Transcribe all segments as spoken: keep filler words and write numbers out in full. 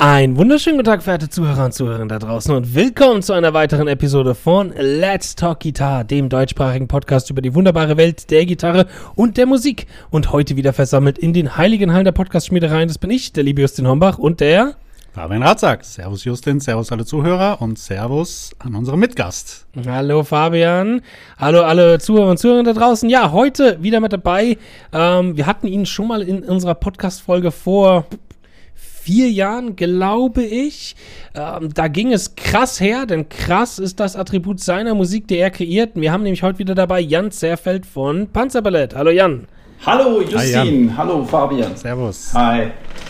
Einen wunderschönen guten Tag, verehrte Zuhörer und Zuhörerinnen da draußen und willkommen zu einer weiteren Episode von Let's Talk Guitar, dem deutschsprachigen Podcast über die wunderbare Welt der Gitarre und der Musik. Und heute wieder versammelt in den heiligen Hallen der Podcast-Schmiedereien, das bin ich, der liebe Justin Hombach und der... Fabian Ratzak. Servus Justin, servus alle Zuhörer und servus an unseren Mitgast. Hallo Fabian, hallo alle Zuhörer und Zuhörerinnen da draußen. Ja, heute wieder mit dabei. Ähm, wir hatten ihn schon mal in unserer Podcast-Folge vor... vier Jahren, glaube ich. Ähm, da ging es krass her, denn krass ist das Attribut seiner Musik, die er kreiert. Wir haben nämlich heute wieder dabei Jan Zerfeld von Panzerballett. Hallo Jan. Hallo Justin, Hi, hallo Fabian. Servus. Hi.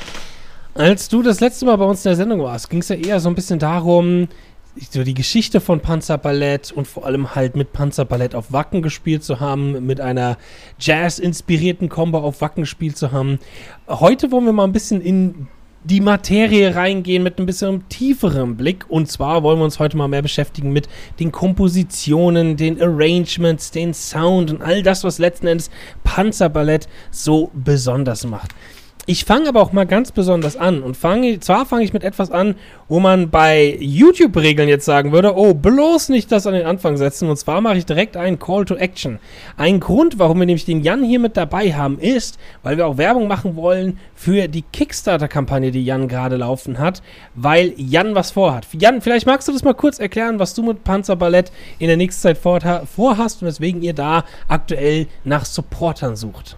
Als du das letzte Mal bei uns in der Sendung warst, ging es ja eher so ein bisschen darum, so die Geschichte von Panzerballett und vor allem halt mit Panzerballett auf Wacken gespielt zu haben, mit einer Jazz-inspirierten Combo auf Wacken gespielt zu haben. Heute wollen wir mal ein bisschen in die Materie reingehen mit ein bisschen tieferem Blick. Und zwar wollen wir uns heute mal mehr beschäftigen mit den Kompositionen, den Arrangements, den Sound und all das, was letzten Endes Panzerballett so besonders macht. Ich fange aber auch mal ganz besonders an und fange, zwar fange ich mit etwas an, wo man bei YouTube-Regeln jetzt sagen würde, oh, bloß nicht das an den Anfang setzen, und zwar mache ich direkt einen Call to Action. Ein Grund, warum wir nämlich den Jan hier mit dabei haben, ist, weil wir auch Werbung machen wollen für die Kickstarter-Kampagne, die Jan gerade laufen hat, weil Jan was vorhat. Jan, vielleicht magst du das mal kurz erklären, was du mit Panzerballett in der nächsten Zeit vorhast und weswegen ihr da aktuell nach Supportern sucht.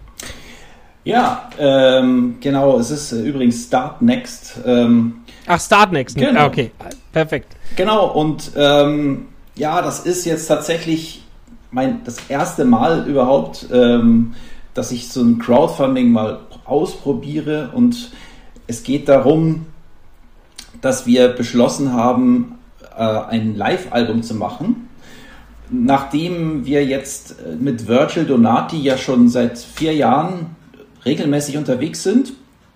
Ja, ähm, genau, es ist äh, übrigens Start Next. Ähm, Ach, Start Next, genau. Ah, okay, perfekt. Genau, und ähm, ja, das ist jetzt tatsächlich mein das erste Mal überhaupt, ähm, dass ich so ein Crowdfunding mal ausprobiere, und es geht darum, dass wir beschlossen haben, äh, ein Live-Album zu machen. Nachdem wir jetzt mit Virgil Donati ja schon seit vier Jahren regelmäßig unterwegs sind,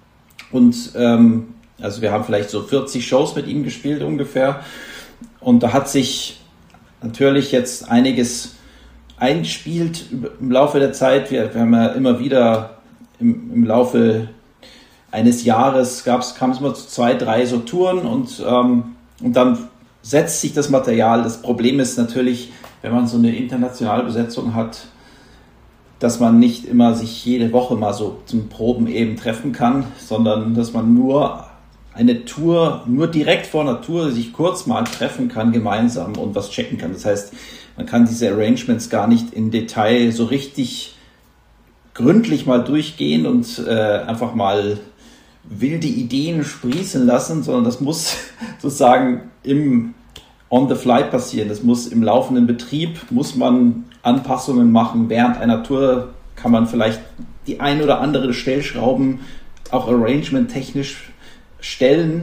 und ähm, also wir haben vielleicht so vierzig Shows mit ihm gespielt ungefähr, und da hat sich natürlich jetzt einiges eingespielt im Laufe der Zeit. Wir, wir haben ja immer wieder im, im Laufe eines Jahres gab's, kam es immer zu zwei, drei so Touren, und, ähm, und dann setzt sich das Material. Das Problem ist natürlich, wenn man so eine internationale Besetzung hat, dass man nicht immer sich jede Woche mal so zum Proben eben treffen kann, sondern dass man nur eine Tour, nur direkt vor einer Tour sich kurz mal treffen kann gemeinsam und was checken kann. Das heißt, man kann diese Arrangements gar nicht im Detail so richtig gründlich mal durchgehen und äh, einfach mal wilde Ideen sprießen lassen, sondern das muss sozusagen im on the fly passieren. Das muss im laufenden Betrieb, muss man Anpassungen machen. Während einer Tour kann man vielleicht die ein oder andere Stellschrauben auch arrangement-technisch stellen.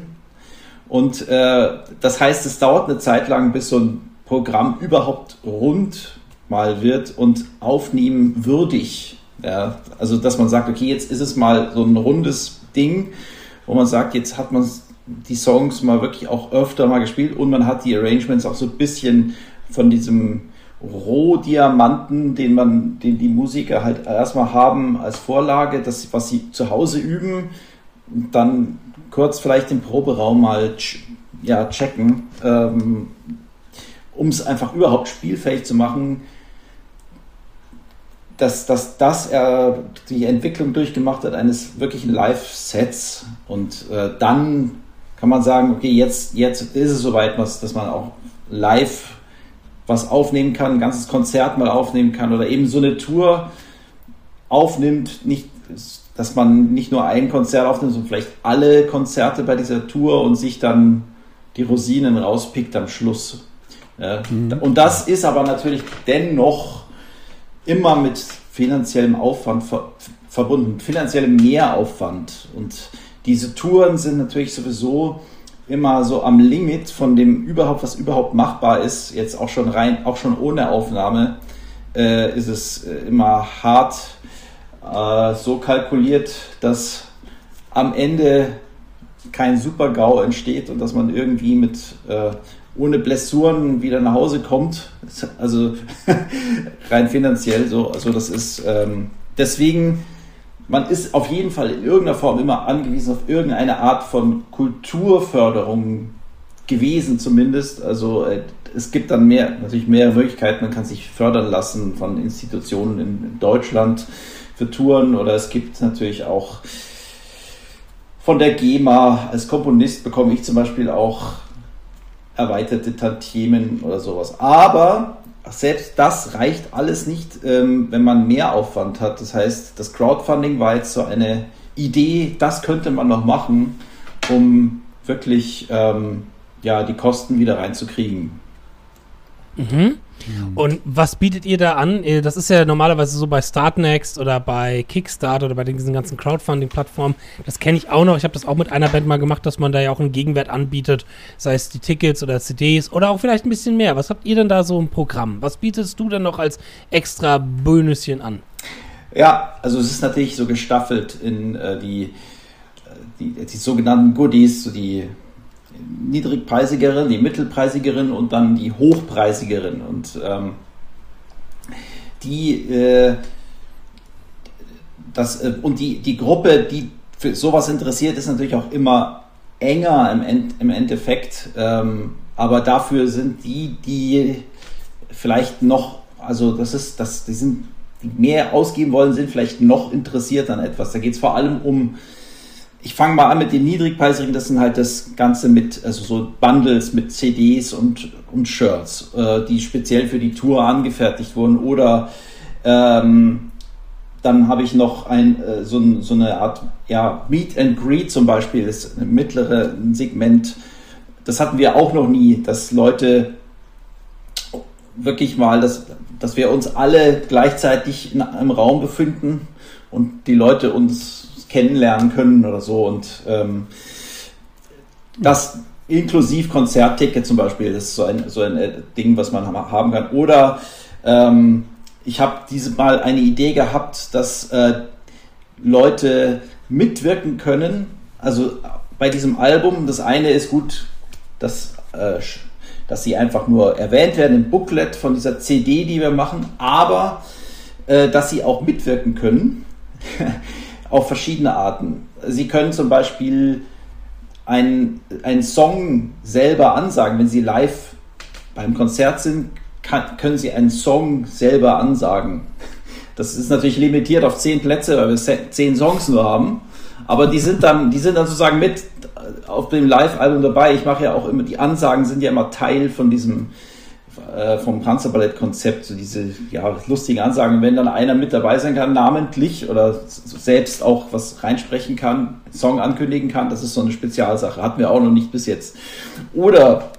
Und äh, das heißt, es dauert eine Zeit lang, bis so ein Programm überhaupt rund mal wird und aufnehmen würdig. Ja, also, dass man sagt, okay, jetzt ist es mal so ein rundes Ding, wo man sagt, jetzt hat man die Songs mal wirklich auch öfter mal gespielt, und man hat die Arrangements auch so ein bisschen von diesem Rohdiamanten, den man, den die Musiker halt erstmal haben als Vorlage, das, was sie zu Hause üben, dann kurz vielleicht im Proberaum mal ja, checken, ähm, um es einfach überhaupt spielfähig zu machen, dass, dass das er die Entwicklung durchgemacht hat eines wirklichen Live-Sets, und äh, dann kann man sagen, okay, jetzt, jetzt ist es soweit, was, dass man auch live was aufnehmen kann, ein ganzes Konzert mal aufnehmen kann oder eben so eine Tour aufnimmt, nicht, dass man nicht nur ein Konzert aufnimmt, sondern vielleicht alle Konzerte bei dieser Tour und sich dann die Rosinen rauspickt am Schluss. Ja. Mhm. Und das ist aber natürlich dennoch immer mit finanziellem Aufwand ver- verbunden, finanziellem Mehraufwand, und diese Touren sind natürlich sowieso immer so am Limit von dem überhaupt, was überhaupt machbar ist. Jetzt auch schon rein, auch schon ohne Aufnahme, äh, ist es äh, immer hart äh, so kalkuliert, dass am Ende kein Super-GAU entsteht und dass man irgendwie mit äh, ohne Blessuren wieder nach Hause kommt. Also rein finanziell so. Also das ist ähm, deswegen man ist auf jeden Fall in irgendeiner Form immer angewiesen auf irgendeine Art von Kulturförderung gewesen zumindest. Also äh, es gibt dann mehr, natürlich mehrere Möglichkeiten. Man kann sich fördern lassen von Institutionen in, in Deutschland für Touren, oder es gibt natürlich auch von der GEMA, als Komponist bekomme ich zum Beispiel auch erweiterte Tantiemen oder sowas. Aber selbst das reicht alles nicht, ähm, wenn man mehr Aufwand hat. Das heißt, das Crowdfunding war jetzt so eine Idee, das könnte man noch machen, um wirklich ähm, ja, die Kosten wieder reinzukriegen. Mhm. Und was bietet ihr da an? Das ist ja normalerweise so bei Startnext oder bei Kickstarter oder bei diesen ganzen Crowdfunding-Plattformen. Das kenne ich auch noch. Ich habe das auch mit einer Band mal gemacht, dass man da ja auch einen Gegenwert anbietet, sei es die Tickets oder C Ds oder auch vielleicht ein bisschen mehr. Was habt ihr denn da so im Programm? Was bietest du denn noch als extra Bönüschen an? Ja, also es ist natürlich so gestaffelt in äh, die, die, die sogenannten Goodies, so die niedrigpreisigeren, die mittelpreisigeren und dann die hochpreisigeren. Und ähm, die äh, das äh, und die, die Gruppe, die für sowas interessiert, ist natürlich auch immer enger im, End, im Endeffekt. Ähm, aber dafür sind die, die vielleicht noch, also das ist, das, die sind, die mehr ausgeben wollen, sind vielleicht noch interessiert an etwas. Da geht es vor allem um, ich fange mal an mit den niedrigpreisigen, das sind halt das Ganze mit, also so Bundles mit C Ds und, und Shirts, äh, die speziell für die Tour angefertigt wurden. Oder ähm, dann habe ich noch ein, äh, so, ein, so eine Art ja, Meet and Greet zum Beispiel, ist ein mittleres Segment. Das hatten wir auch noch nie, dass Leute wirklich mal, dass, dass wir uns alle gleichzeitig in einem Raum befinden und die Leute uns kennenlernen können oder so, und ähm, das inklusive Konzertticket zum Beispiel, das ist so ein, so ein Ding, was man haben kann. Oder ähm, ich habe diese Mal eine Idee gehabt, dass äh, Leute mitwirken können, also bei diesem Album. Das eine ist gut, dass, äh, dass sie einfach nur erwähnt werden im Booklet von dieser C D, die wir machen, aber äh, dass sie auch mitwirken können auf verschiedene Arten. Sie können zum Beispiel einen, einen Song selber ansagen. Wenn Sie live beim Konzert sind, kann, können Sie einen Song selber ansagen. Das ist natürlich limitiert auf zehn Plätze, weil wir zehn Songs nur haben. Aber die sind dann, die sind dann sozusagen mit auf dem Live-Album dabei. Ich mache ja auch immer, die Ansagen sind ja immer Teil von diesem äh, vom Panzerballett-Konzept, so diese ja, lustigen Ansagen. Wenn dann einer mit dabei sein kann, namentlich oder selbst auch was reinsprechen kann, Song ankündigen kann, das ist so eine Spezialsache. Hatten wir auch noch nicht bis jetzt. Oder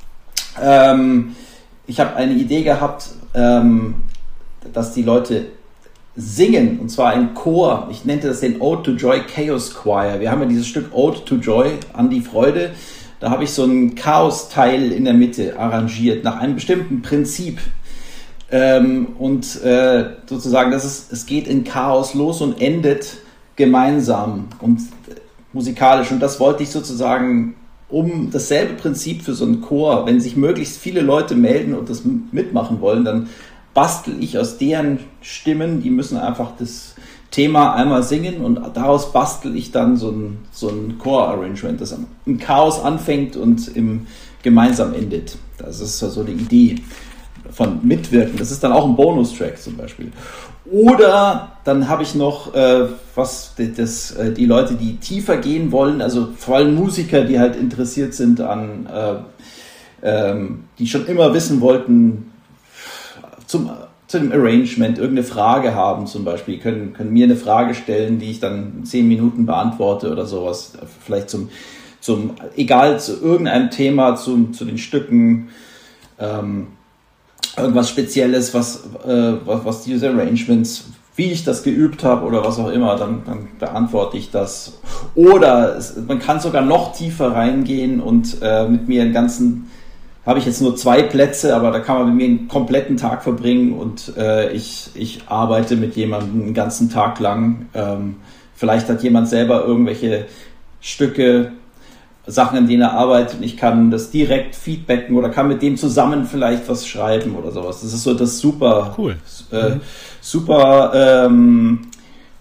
ähm, ich habe eine Idee gehabt, ähm, dass die Leute singen, und zwar ein Chor. Ich nannte das den Ode to Joy Chaos Choir. Wir haben ja dieses Stück Ode to Joy, an die Freude. Da habe ich so einen Chaos-Teil in der Mitte arrangiert, nach einem bestimmten Prinzip. Ähm, und äh, sozusagen, das ist, es geht in Chaos los und endet gemeinsam und äh, musikalisch. Und das wollte ich sozusagen um dasselbe Prinzip für so einen Chor. Wenn sich möglichst viele Leute melden und das mitmachen wollen, dann bastel ich aus deren Stimmen, die müssen einfach das Thema einmal singen, und daraus bastel ich dann so ein, so ein Chor-Arrangement, das im Chaos anfängt und im gemeinsam endet. Das ist so die Idee von Mitwirken. Das ist dann auch ein Bonustrack zum Beispiel. Oder dann habe ich noch äh, was das, äh, die Leute, die tiefer gehen wollen, also vor allem Musiker, die halt interessiert sind an, äh, ähm, die schon immer wissen wollten, zum zu dem Arrangement irgendeine Frage haben zum Beispiel, können, können mir eine Frage stellen, die ich dann in zehn Minuten beantworte oder sowas, vielleicht zum, zum egal, zu irgendeinem Thema, zu, zu den Stücken, ähm, irgendwas Spezielles, was, äh, was, was diese Arrangements, wie ich das geübt habe oder was auch immer, dann, dann beantworte ich das. Oder es, man kann sogar noch tiefer reingehen und äh, mit mir einen ganzen, habe ich jetzt nur zwei Plätze, aber da kann man mit mir einen kompletten Tag verbringen, und äh, ich, ich arbeite mit jemandem einen ganzen Tag lang. Ähm, vielleicht hat jemand selber irgendwelche Stücke, Sachen, an denen er arbeitet, und ich kann das direkt feedbacken oder kann mit dem zusammen vielleicht was schreiben oder sowas. Das ist so das super, cool. äh, super, ähm,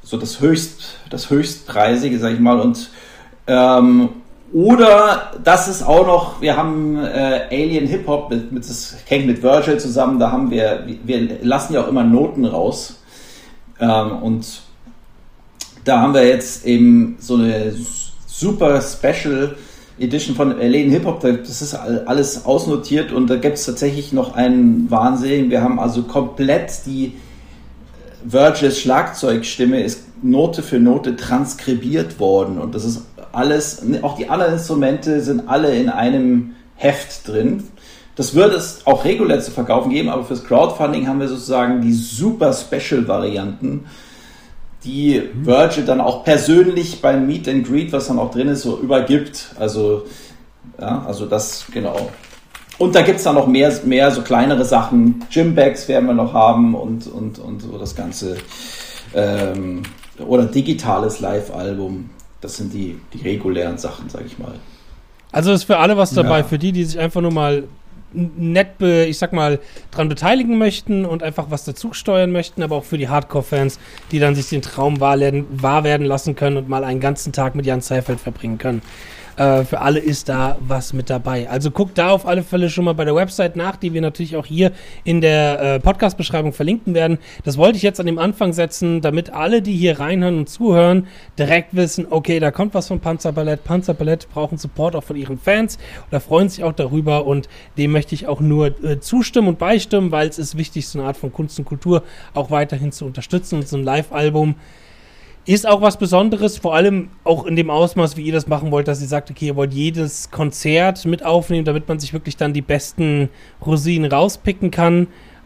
so das höchst, das höchstpreisige, sag ich mal, und ähm, oder das ist auch noch, wir haben äh, Alien Hip Hop mit, mit das hängt mit Virgil zusammen, da haben wir, wir lassen ja auch immer Noten raus ähm, und da haben wir jetzt eben so eine super Special Edition von Alien Hip Hop, das ist alles ausnotiert und da gibt es tatsächlich noch einen Wahnsinn. Wir haben also komplett die Virgils Schlagzeugstimme ist Note für Note transkribiert worden und das ist alles, auch die anderen Instrumente sind alle in einem Heft drin. Das wird es auch regulär zu verkaufen geben, aber fürs Crowdfunding haben wir sozusagen die super Special Varianten, die Virgil dann auch persönlich beim Meet and Greet, was dann auch drin ist, so übergibt. Also, ja, also das, genau. Und da gibt es dann noch mehr, mehr so kleinere Sachen. Gymbags werden wir noch haben und, und, und so das Ganze. Ähm, oder digitales Live-Album. Das sind die, die regulären Sachen, sag ich mal. Also ist für alle was dabei, Ja. für die, die sich einfach nur mal nett, be, ich sag mal, dran beteiligen möchten und einfach was dazu steuern möchten, aber auch für die Hardcore-Fans, die dann sich den Traum wahr werden, wahr werden lassen können und mal einen ganzen Tag mit Jan Seifeld verbringen können. Äh, für alle ist da was mit dabei. Also guckt da auf alle Fälle schon mal bei der Website nach, die wir natürlich auch hier in der äh, Podcast-Beschreibung verlinken werden. Das wollte ich jetzt an dem Anfang setzen, damit alle, die hier reinhören und zuhören, direkt wissen, okay, da kommt was von Panzerballett. Panzerballett brauchen Support auch von ihren Fans oder freuen sich auch darüber und dem möchte ich auch nur äh, zustimmen und beistimmen, weil es ist wichtig, so eine Art von Kunst und Kultur auch weiterhin zu unterstützen und so ein Live-Album ist auch was Besonderes, vor allem auch in dem Ausmaß, wie ihr das machen wollt, dass ihr sagt, okay, ihr wollt jedes Konzert mit aufnehmen, damit man sich wirklich dann die besten Rosinen rauspicken kann,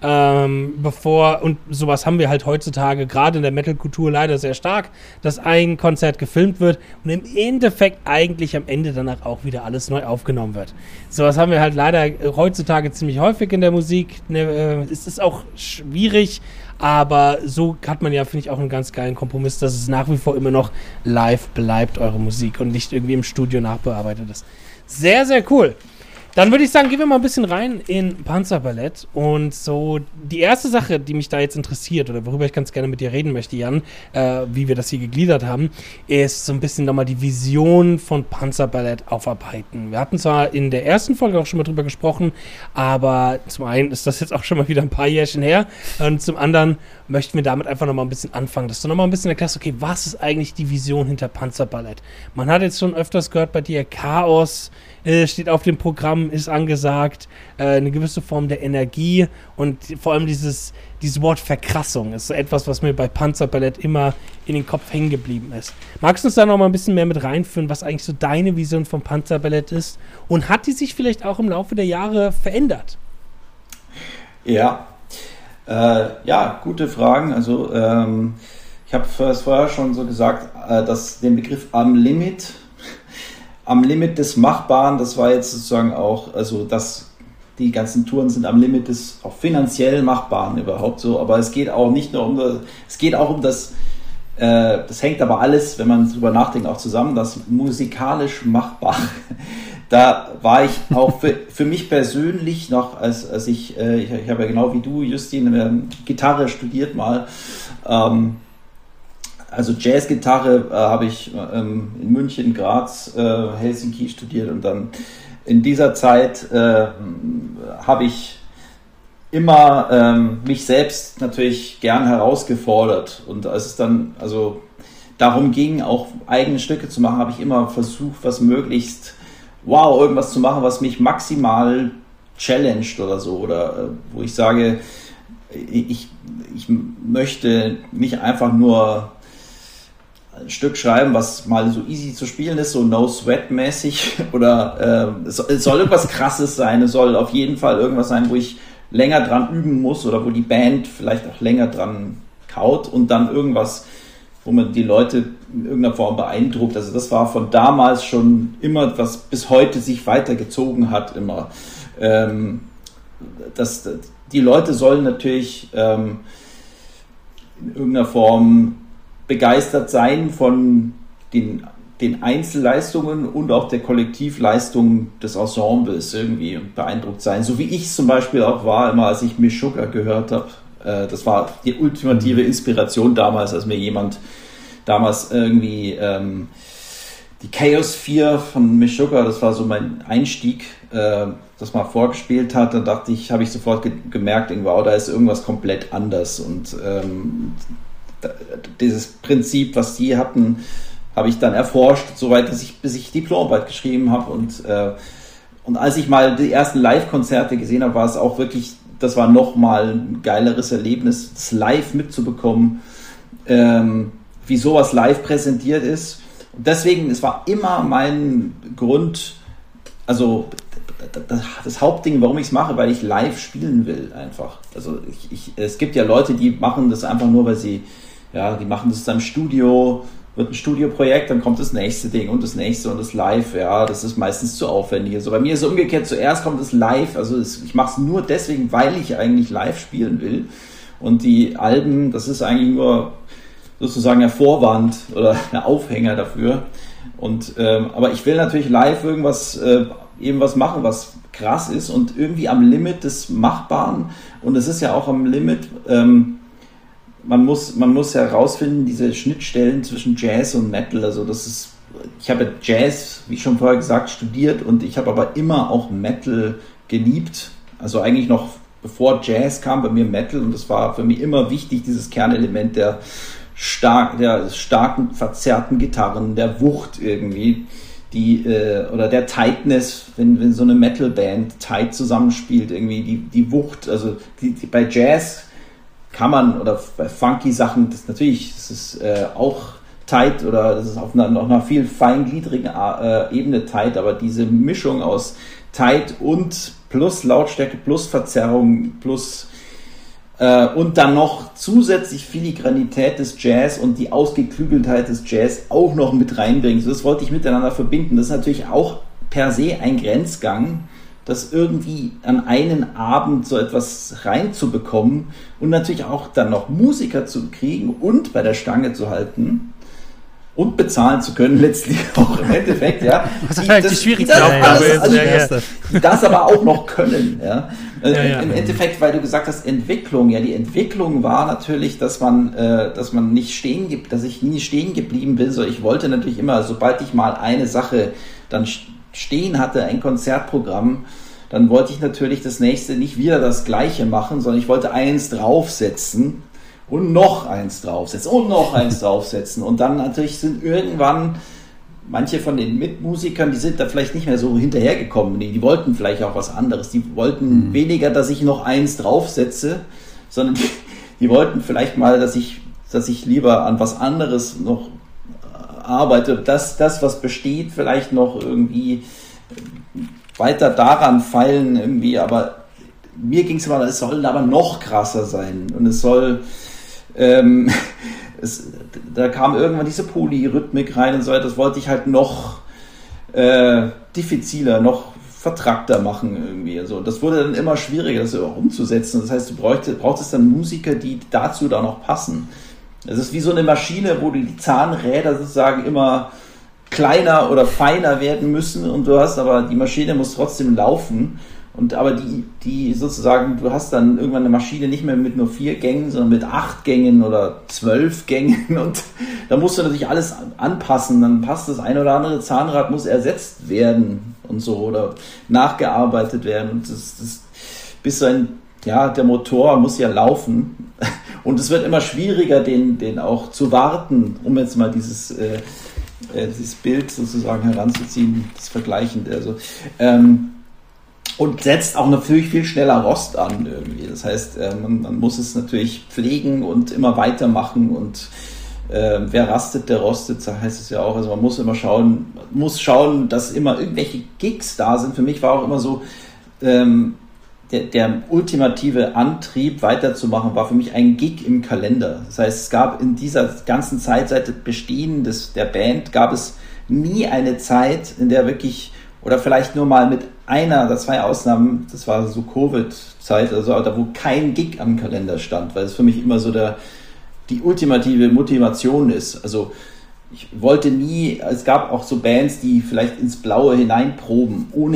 ähm, bevor, und sowas haben wir halt heutzutage, gerade in der Metal-Kultur leider sehr stark, dass ein Konzert gefilmt wird und im Endeffekt eigentlich am Ende danach auch wieder alles neu aufgenommen wird. Sowas haben wir halt leider heutzutage ziemlich häufig in der Musik, ne, äh, es ist auch schwierig, aber so hat man ja, finde ich, auch einen ganz geilen Kompromiss, dass es nach wie vor immer noch live bleibt, eure Musik, und nicht irgendwie im Studio nachbearbeitet ist. Sehr, sehr cool. Dann würde ich sagen, gehen wir mal ein bisschen rein in Panzerballett. Und so die erste Sache, die mich da jetzt interessiert oder worüber ich ganz gerne mit dir reden möchte, Jan, äh, wie wir das hier gegliedert haben, ist so ein bisschen nochmal die Vision von Panzerballett aufarbeiten. Wir hatten zwar in der ersten Folge auch schon mal drüber gesprochen, aber zum einen ist das jetzt auch schon mal wieder ein paar Jährchen her und zum anderen möchten wir damit einfach nochmal ein bisschen anfangen, dass du nochmal ein bisschen erklärst, okay, was ist eigentlich die Vision hinter Panzerballett? Man hat jetzt schon öfters gehört bei dir, Chaos äh, steht auf dem Programm, ist angesagt, äh, eine gewisse Form der Energie und vor allem dieses, dieses Wort Verkrassung ist so etwas, was mir bei Panzerballett immer in den Kopf hängen geblieben ist. Magst du uns da noch mal ein bisschen mehr mit reinführen, was eigentlich so deine Vision von Panzerballett ist und hat die sich vielleicht auch im Laufe der Jahre verändert? Ja, äh, ja, gute Fragen. Also ähm, ich habe es vorher schon so gesagt, äh, dass den Begriff am Limit am Limit des Machbaren, das war jetzt sozusagen auch, also das, die ganzen Touren sind am Limit des auch finanziell Machbaren überhaupt so, aber es geht auch nicht nur um das, es geht auch um das, äh, das hängt aber alles, wenn man drüber nachdenkt, auch zusammen, das musikalisch Machbare. Da war ich auch für, für mich persönlich noch, als, als ich, äh, ich, ich habe ja genau wie du, Justin, äh, Gitarre studiert mal, ähm, also Jazzgitarre äh, habe ich ähm, in München, Graz, äh, Helsinki studiert und dann in dieser Zeit äh, habe ich immer ähm, mich selbst natürlich gern herausgefordert und als es dann also darum ging, auch eigene Stücke zu machen, habe ich immer versucht, was möglichst wow, irgendwas zu machen, was mich maximal challenged oder so oder äh, wo ich sage, ich, ich möchte nicht einfach nur ein Stück schreiben, was mal so easy zu spielen ist, so No-Sweat-mäßig oder äh, es, soll, es soll irgendwas Krasses sein, es soll auf jeden Fall irgendwas sein, wo ich länger dran üben muss oder wo die Band vielleicht auch länger dran kaut und dann irgendwas, wo man die Leute in irgendeiner Form beeindruckt. Also das war von damals schon immer, was bis heute sich weitergezogen hat immer. Ähm, das, die Leute sollen natürlich ähm, in irgendeiner Form begeistert sein von den, den Einzelleistungen und auch der Kollektivleistung des Ensembles irgendwie und beeindruckt sein. So wie ich es zum Beispiel auch war, immer als ich Meshuggah gehört habe. Äh, das war die ultimative Inspiration damals, als mir jemand damals irgendwie ähm, die Chaos vier von Meshuggah, das war so mein Einstieg, äh, das mal vorgespielt hat, dann dachte ich, habe ich sofort ge- gemerkt, wow, da ist irgendwas komplett anders und ähm, da, dieses Prinzip, was die hatten, habe ich dann erforscht, soweit, dass ich, bis ich Diplomarbeit geschrieben habe und äh, und als ich mal die ersten Live-Konzerte gesehen habe, war es auch wirklich, das war nochmal ein geileres Erlebnis, das live mitzubekommen, ähm, wie sowas live präsentiert ist. Und deswegen, es war immer mein Grund, also das, das Hauptding, warum ich es mache, weil ich live spielen will einfach. Also ich, ich, es gibt ja Leute, die machen das einfach nur, weil sie, ja, die machen das dann im Studio, wird ein Studioprojekt, dann kommt das nächste Ding und das nächste und das Live, ja, das ist meistens zu aufwendig. Also bei mir ist es umgekehrt, zuerst kommt das Live, also es, ich mache es nur deswegen, weil ich eigentlich live spielen will. Und die Alben, das ist eigentlich nur sozusagen der Vorwand oder der Aufhänger dafür. Und ähm, aber ich will natürlich live irgendwas, äh, eben was machen, was krass ist und irgendwie am Limit des Machbaren. Und es ist ja auch am Limit, ähm, Man muss, man muss herausfinden, diese Schnittstellen zwischen Jazz und Metal. Also das ist, ich habe Jazz, wie schon vorher gesagt, studiert und ich habe aber immer auch Metal geliebt. Also eigentlich noch bevor Jazz kam, bei mir Metal und das war für mich immer wichtig, dieses Kernelement der stark, der starken, verzerrten Gitarren, der Wucht irgendwie, die äh, oder der Tightness, wenn, wenn so eine Metal-Band tight zusammenspielt, irgendwie die, die Wucht. Also die, die, bei Jazz kann man, oder bei funky Sachen, das natürlich, das ist äh, auch tight oder das ist auf einer noch einer viel feingliedrigen äh, Ebene tight, aber diese Mischung aus tight und plus Lautstärke, plus Verzerrung, plus äh, und dann noch zusätzlich Filigranität des Jazz und die Ausgeklügeltheit des Jazz auch noch mit reinbringen. So, das wollte ich miteinander verbinden. Das ist natürlich auch per se ein Grenzgang, das irgendwie an einen Abend so etwas reinzubekommen und natürlich auch dann noch Musiker zu kriegen und bei der Stange zu halten und bezahlen zu können, letztlich auch im Endeffekt, ja. Was die, halt die schwierigste Aufgabe ist, also, ja, ja. die das aber auch noch können, ja. Ja, ja. Im Endeffekt, weil du gesagt hast, Entwicklung, ja, die Entwicklung war natürlich, dass man, äh, dass man nicht stehen gibt, dass ich nie stehen geblieben bin, so ich wollte natürlich immer, sobald ich mal eine Sache dann stehen hatte, ein Konzertprogramm, dann wollte ich natürlich das nächste nicht wieder das gleiche machen, sondern ich wollte eins draufsetzen und noch eins draufsetzen und noch eins draufsetzen. Und dann natürlich sind irgendwann manche von den Mitmusikern, die sind da vielleicht nicht mehr so hinterhergekommen. Die, die wollten vielleicht auch was anderes. Die wollten mhm. weniger, dass ich noch eins draufsetze, sondern die, die wollten vielleicht mal, dass ich, dass ich lieber an was anderes noch arbeite. Das, das was besteht, vielleicht noch irgendwie weiter daran feilen irgendwie, aber mir ging es immer, es soll aber noch krasser sein und es soll ähm, es, da kam irgendwann diese Polyrhythmik rein und so weiter, das wollte ich halt noch äh, diffiziler, noch vertrackter machen irgendwie, also das wurde dann immer schwieriger, das umzusetzen, das heißt, du brauchtest, brauchtest dann Musiker, die dazu da noch passen. Es ist wie so eine Maschine, wo die Zahnräder sozusagen immer kleiner oder feiner werden müssen und du hast aber, die Maschine muss trotzdem laufen und aber die, die sozusagen, du hast dann irgendwann eine Maschine nicht mehr mit nur vier Gängen, sondern mit acht Gängen oder zwölf Gängen und da musst du natürlich alles anpassen, dann passt das ein oder andere Zahnrad, muss ersetzt werden und so oder nachgearbeitet werden und das, das bis so ein, ja, der Motor muss ja laufen und es wird immer schwieriger, den, den auch zu warten, um jetzt mal dieses äh, dieses Bild sozusagen heranzuziehen, das Vergleichende. Also, ähm, und setzt auch natürlich viel schneller Rost an irgendwie. Das heißt, äh, man, man muss es natürlich pflegen und immer weitermachen und äh, wer rastet, der rostet, so heißt es ja auch. Also man muss immer schauen, muss schauen, dass immer irgendwelche Gigs da sind. Für mich war auch immer so, ähm, Der, der ultimative Antrieb weiterzumachen war für mich ein Gig im Kalender. Das heißt, es gab in dieser ganzen Zeit seit Bestehen des, der Band gab es nie eine Zeit, in der wirklich, oder vielleicht nur mal mit einer oder zwei Ausnahmen, das war so Covid-Zeit, also da wo kein Gig am Kalender stand, weil es für mich immer so der, die ultimative Motivation ist. Also ich wollte nie, es gab auch so Bands, die vielleicht ins Blaue hineinproben, ohne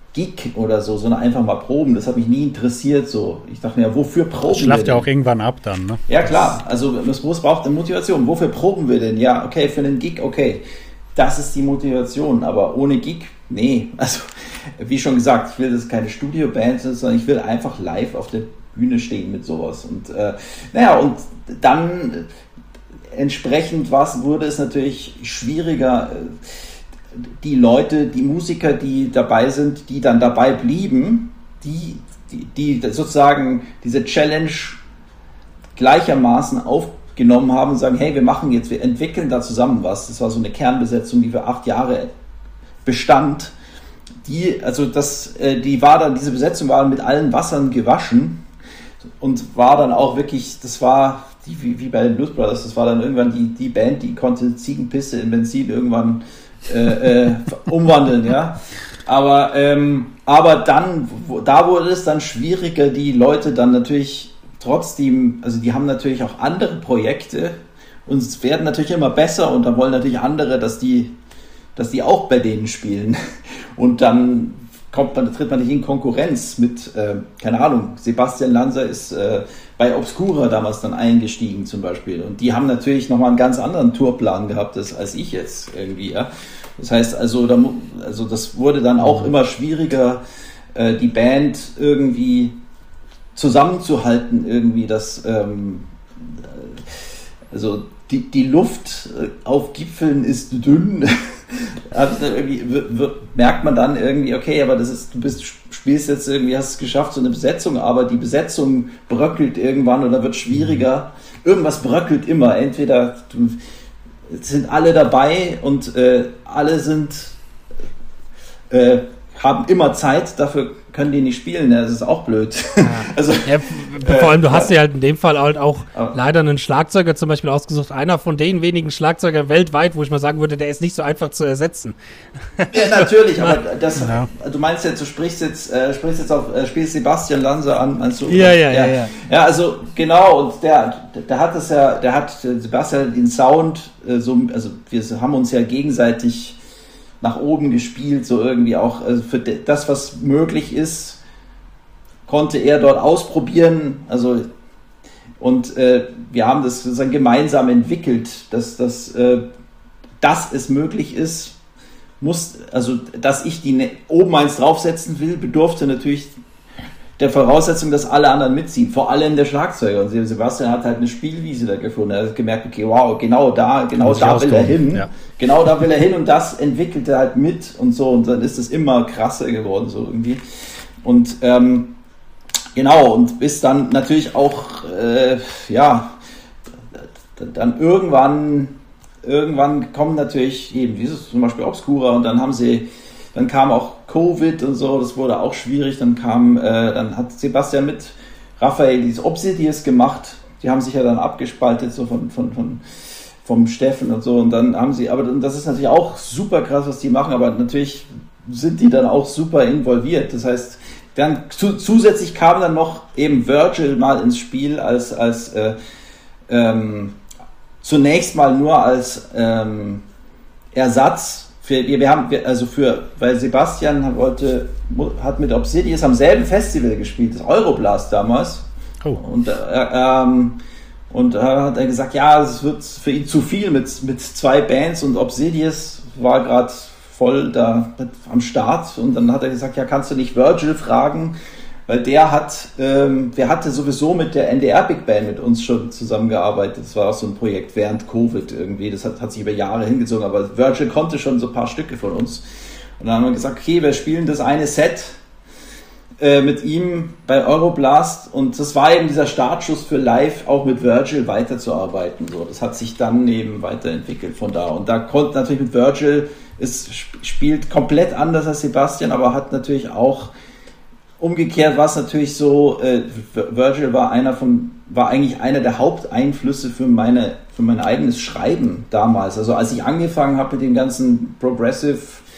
Gig oder so, sondern einfach mal proben. Das hat mich nie interessiert. So, ich dachte mir, ja, wofür proben das schlaft ja auch irgendwann ab dann, ne? Ja klar, also es braucht eine Motivation. Wofür proben wir denn? Ja, okay, für einen Gig, okay. Das ist die Motivation, aber ohne Gig, nee. Also, wie schon gesagt, ich will das keine Studioband, sondern ich will einfach live auf der Bühne stehen mit sowas. Und äh, naja, und dann entsprechend was wurde es natürlich schwieriger, die Leute, die Musiker, die dabei sind, die dann dabei blieben, die, die, die sozusagen diese Challenge gleichermaßen aufgenommen haben und sagen, hey, wir machen jetzt, wir entwickeln da zusammen was. Das war so eine Kernbesetzung, die für acht Jahre bestand. Die, also das, die war dann, diese Besetzung war mit allen Wassern gewaschen und war dann auch wirklich, das war die, wie, wie bei den Blues Brothers, das war dann irgendwann die, die Band, die konnte Ziegenpisse in Benzin irgendwann Äh, äh, umwandeln, ja. Aber, ähm, aber dann, wo, da wurde es dann schwieriger, die Leute dann natürlich trotzdem, also die haben natürlich auch andere Projekte und es werden natürlich immer besser und dann wollen natürlich andere, dass die, dass die auch bei denen spielen. Und dann kommt man, tritt man nicht in Konkurrenz mit, äh, keine Ahnung, Sebastian Lanza ist äh, bei Obscura damals dann eingestiegen zum Beispiel und die haben natürlich nochmal einen ganz anderen Tourplan gehabt als, als ich jetzt irgendwie, ja. Das heißt also, da, also das wurde dann auch immer schwieriger, äh, die Band irgendwie zusammenzuhalten irgendwie, dass ähm, also die, die Luft auf Gipfeln ist dünn. Also irgendwie w- w- merkt man dann irgendwie, okay, aber das ist, du bist, spielst jetzt irgendwie, hast es geschafft, so eine Besetzung, aber die Besetzung bröckelt irgendwann oder wird schwieriger. Irgendwas bröckelt immer. Entweder du, sind alle dabei und äh, alle sind äh, haben immer Zeit, dafür können die nicht spielen, ja, das ist auch blöd. Ja. Also, ja, vor allem, du äh, hast ja halt in dem Fall halt auch aber leider einen Schlagzeuger zum Beispiel ausgesucht, einer von den wenigen Schlagzeuger weltweit, wo ich mal sagen würde, der ist nicht so einfach zu ersetzen. Ja, natürlich, aber das, ja. Du meinst jetzt, du sprichst jetzt, äh, sprichst jetzt auf, äh, spielst Sebastian Lanza an, meinst du? Ja, ja, ja, ja. Ja, also genau, und der, der hat es ja, der hat Sebastian den Sound, äh, so, also wir haben uns ja gegenseitig nach oben gespielt, so irgendwie auch also für das, was möglich ist, konnte er dort ausprobieren, also und äh, wir haben das sozusagen gemeinsam entwickelt, dass, dass, äh, dass es möglich ist, muss, also dass ich die ne- oben eins draufsetzen will, bedurfte natürlich der Voraussetzung, dass alle anderen mitziehen, vor allem der Schlagzeuger. Und Sebastian hat halt eine Spielwiese da gefunden. Er hat gemerkt, okay, wow, genau da, genau da will er hin. Ja. Genau da will er hin und das entwickelt er halt mit und so. Und dann ist es immer krasser geworden, so irgendwie. Und ähm, genau, und bis dann natürlich auch, äh, ja, dann irgendwann, irgendwann kommen natürlich eben dieses zum Beispiel Obscura und dann haben sie, dann kam auch Covid und so, das wurde auch schwierig, dann kam, äh, dann hat Sebastian mit Raphael dieses Obsidious gemacht, die haben sich ja dann abgespaltet, so von, von, von vom Steffen und so und dann haben sie, aber das ist natürlich auch super krass, was die machen, aber natürlich sind die dann auch super involviert, das heißt, dann zu, zusätzlich kam dann noch eben Virgil mal ins Spiel als, als äh, ähm, zunächst mal nur als ähm, Ersatz für, wir, wir haben, also für, weil Sebastian wollte, hat mit Obsidious am selben Festival gespielt, das Euroblast damals. Oh. Und, äh, ähm, und da hat er gesagt, ja, es wird für ihn zu viel mit, mit zwei Bands und Obsidious war gerade voll da mit, am Start und dann hat er gesagt, ja, kannst du nicht Virgil fragen, weil der hat, ähm, der hatte sowieso mit der N D R Big Band mit uns schon zusammengearbeitet. Das war auch so ein Projekt während Covid irgendwie. Das hat, hat sich über Jahre hingezogen, aber Virgil konnte schon so ein paar Stücke von uns. Und dann haben wir gesagt, okay, wir spielen das eine Set äh, mit ihm bei Euroblast und das war eben dieser Startschuss für live auch mit Virgil weiterzuarbeiten. So, das hat sich dann eben weiterentwickelt von da. Und da konnte natürlich mit Virgil, es spielt komplett anders als Sebastian, aber hat natürlich auch umgekehrt war es natürlich so, äh, Virgil war einer von, war eigentlich einer der Haupteinflüsse für meine, für mein eigenes Schreiben damals. Also als ich angefangen habe mit dem ganzen Progressive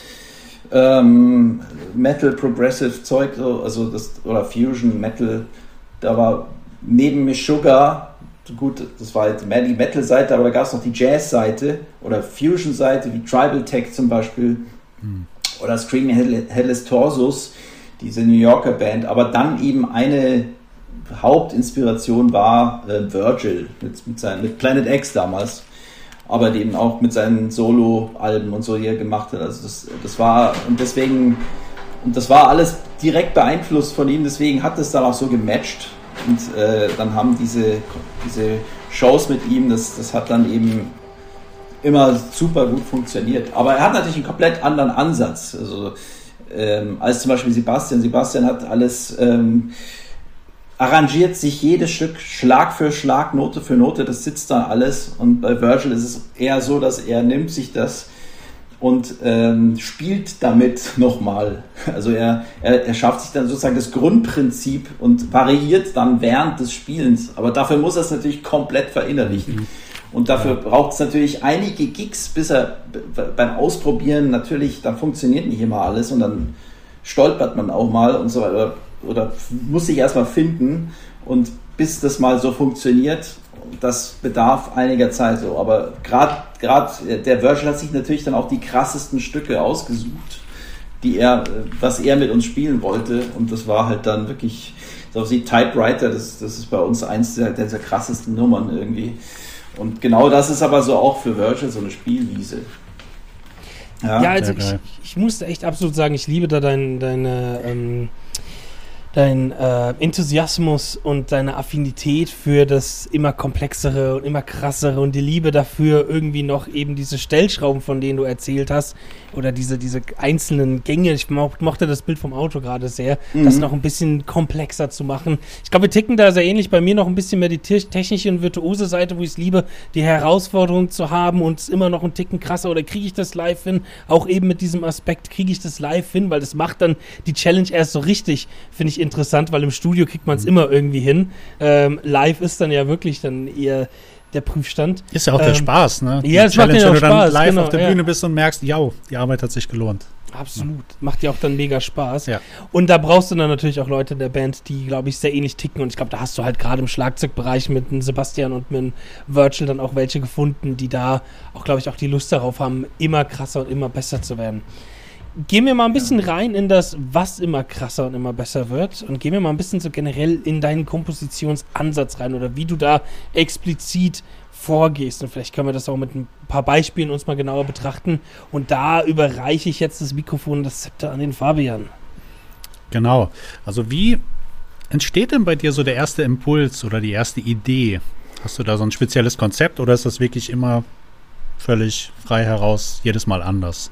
ähm, Metal, Progressive Zeug, so, also das, oder Fusion Metal, da war neben Meshuggah, gut, das war halt mehr die Metal-Seite, aber da gab es noch die Jazz-Seite oder Fusion-Seite, wie Tribal Tech zum Beispiel. Hm. oder Screaming Headless Torsos, diese New Yorker Band, aber dann eben eine Hauptinspiration war äh, Virgil mit, mit, seinen, mit Planet X damals, aber eben auch mit seinen Solo-Alben und so, die er gemacht hat. Also das, das war, und deswegen, und das war alles direkt beeinflusst von ihm, deswegen hat es dann auch so gematcht. Und äh, dann haben diese, diese Shows mit ihm, das, das hat dann eben immer super gut funktioniert. Aber er hat natürlich einen komplett anderen Ansatz. Also ähm, als zum Beispiel Sebastian. Sebastian hat alles ähm, arrangiert, sich jedes Stück Schlag für Schlag, Note für Note, das sitzt dann alles. Und bei Virgil ist es eher so, dass er nimmt sich das und ähm, spielt damit nochmal. Also er, er, er schafft sich dann sozusagen das Grundprinzip und variiert dann während des Spielens. Aber dafür muss er es natürlich komplett verinnerlichen. Mhm. Und dafür ja. braucht es natürlich einige Gigs, bis er b- beim Ausprobieren natürlich, dann funktioniert nicht immer alles und dann stolpert man auch mal und so weiter. Oder muss sich erstmal finden und bis das mal so funktioniert, das bedarf einiger Zeit so. Aber gerade gerade der Virgil hat sich natürlich dann auch die krassesten Stücke ausgesucht, die er, was er mit uns spielen wollte, und das war halt dann wirklich, so wie Typewriter, das, das ist bei uns eins der, der krassesten Nummern irgendwie. Und genau das ist aber so auch für Virgil so eine Spielwiese. Ja, ja also ich, ich musste echt absolut sagen, ich liebe da dein, deine ähm dein äh, Enthusiasmus und deine Affinität für das immer komplexere und immer krassere und die Liebe dafür, irgendwie noch eben diese Stellschrauben, von denen du erzählt hast, oder diese, diese einzelnen Gänge. Ich mo- mochte das Bild vom Auto gerade sehr, mhm. das noch ein bisschen komplexer zu machen. Ich glaube, wir ticken da sehr ähnlich. Bei mir noch ein bisschen mehr die te- technische und virtuose Seite, wo ich es liebe, die Herausforderung zu haben und es immer noch einen Ticken krasser, oder kriege ich das live hin? Auch eben mit diesem Aspekt, kriege ich das live hin? Weil das macht dann die Challenge erst so richtig, finde ich interessant, weil im Studio kriegt man es mhm. immer irgendwie hin. Ähm, live ist dann ja wirklich dann eher der Prüfstand. Ist ja auch ähm, der Spaß, ne? Die ja, es macht ja auch wenn du Spaß. dann live genau, auf der ja. Bühne bist und merkst, ja, die Arbeit hat sich gelohnt. Absolut. Ja. Macht ja auch dann mega Spaß. Ja. Und da brauchst du dann natürlich auch Leute in der Band, die, glaube ich, sehr ähnlich ticken. Und ich glaube, da hast du halt gerade im Schlagzeugbereich mit dem Sebastian und mit dem Virgil dann auch welche gefunden, die da auch, glaube ich, auch die Lust darauf haben, immer krasser und immer besser zu werden. Gehen wir mal ein bisschen rein in das, was immer krasser und immer besser wird, und gehen wir mal ein bisschen so generell in deinen Kompositionsansatz rein, oder wie du da explizit vorgehst. Und vielleicht können wir das auch mit ein paar Beispielen uns mal genauer betrachten. Und da überreiche ich jetzt das Mikrofon und das Zepter an den Fabian. Genau. Also wie entsteht denn bei dir so der erste Impuls oder die erste Idee? Hast du da so ein spezielles Konzept, oder ist das wirklich immer völlig frei heraus, jedes Mal anders?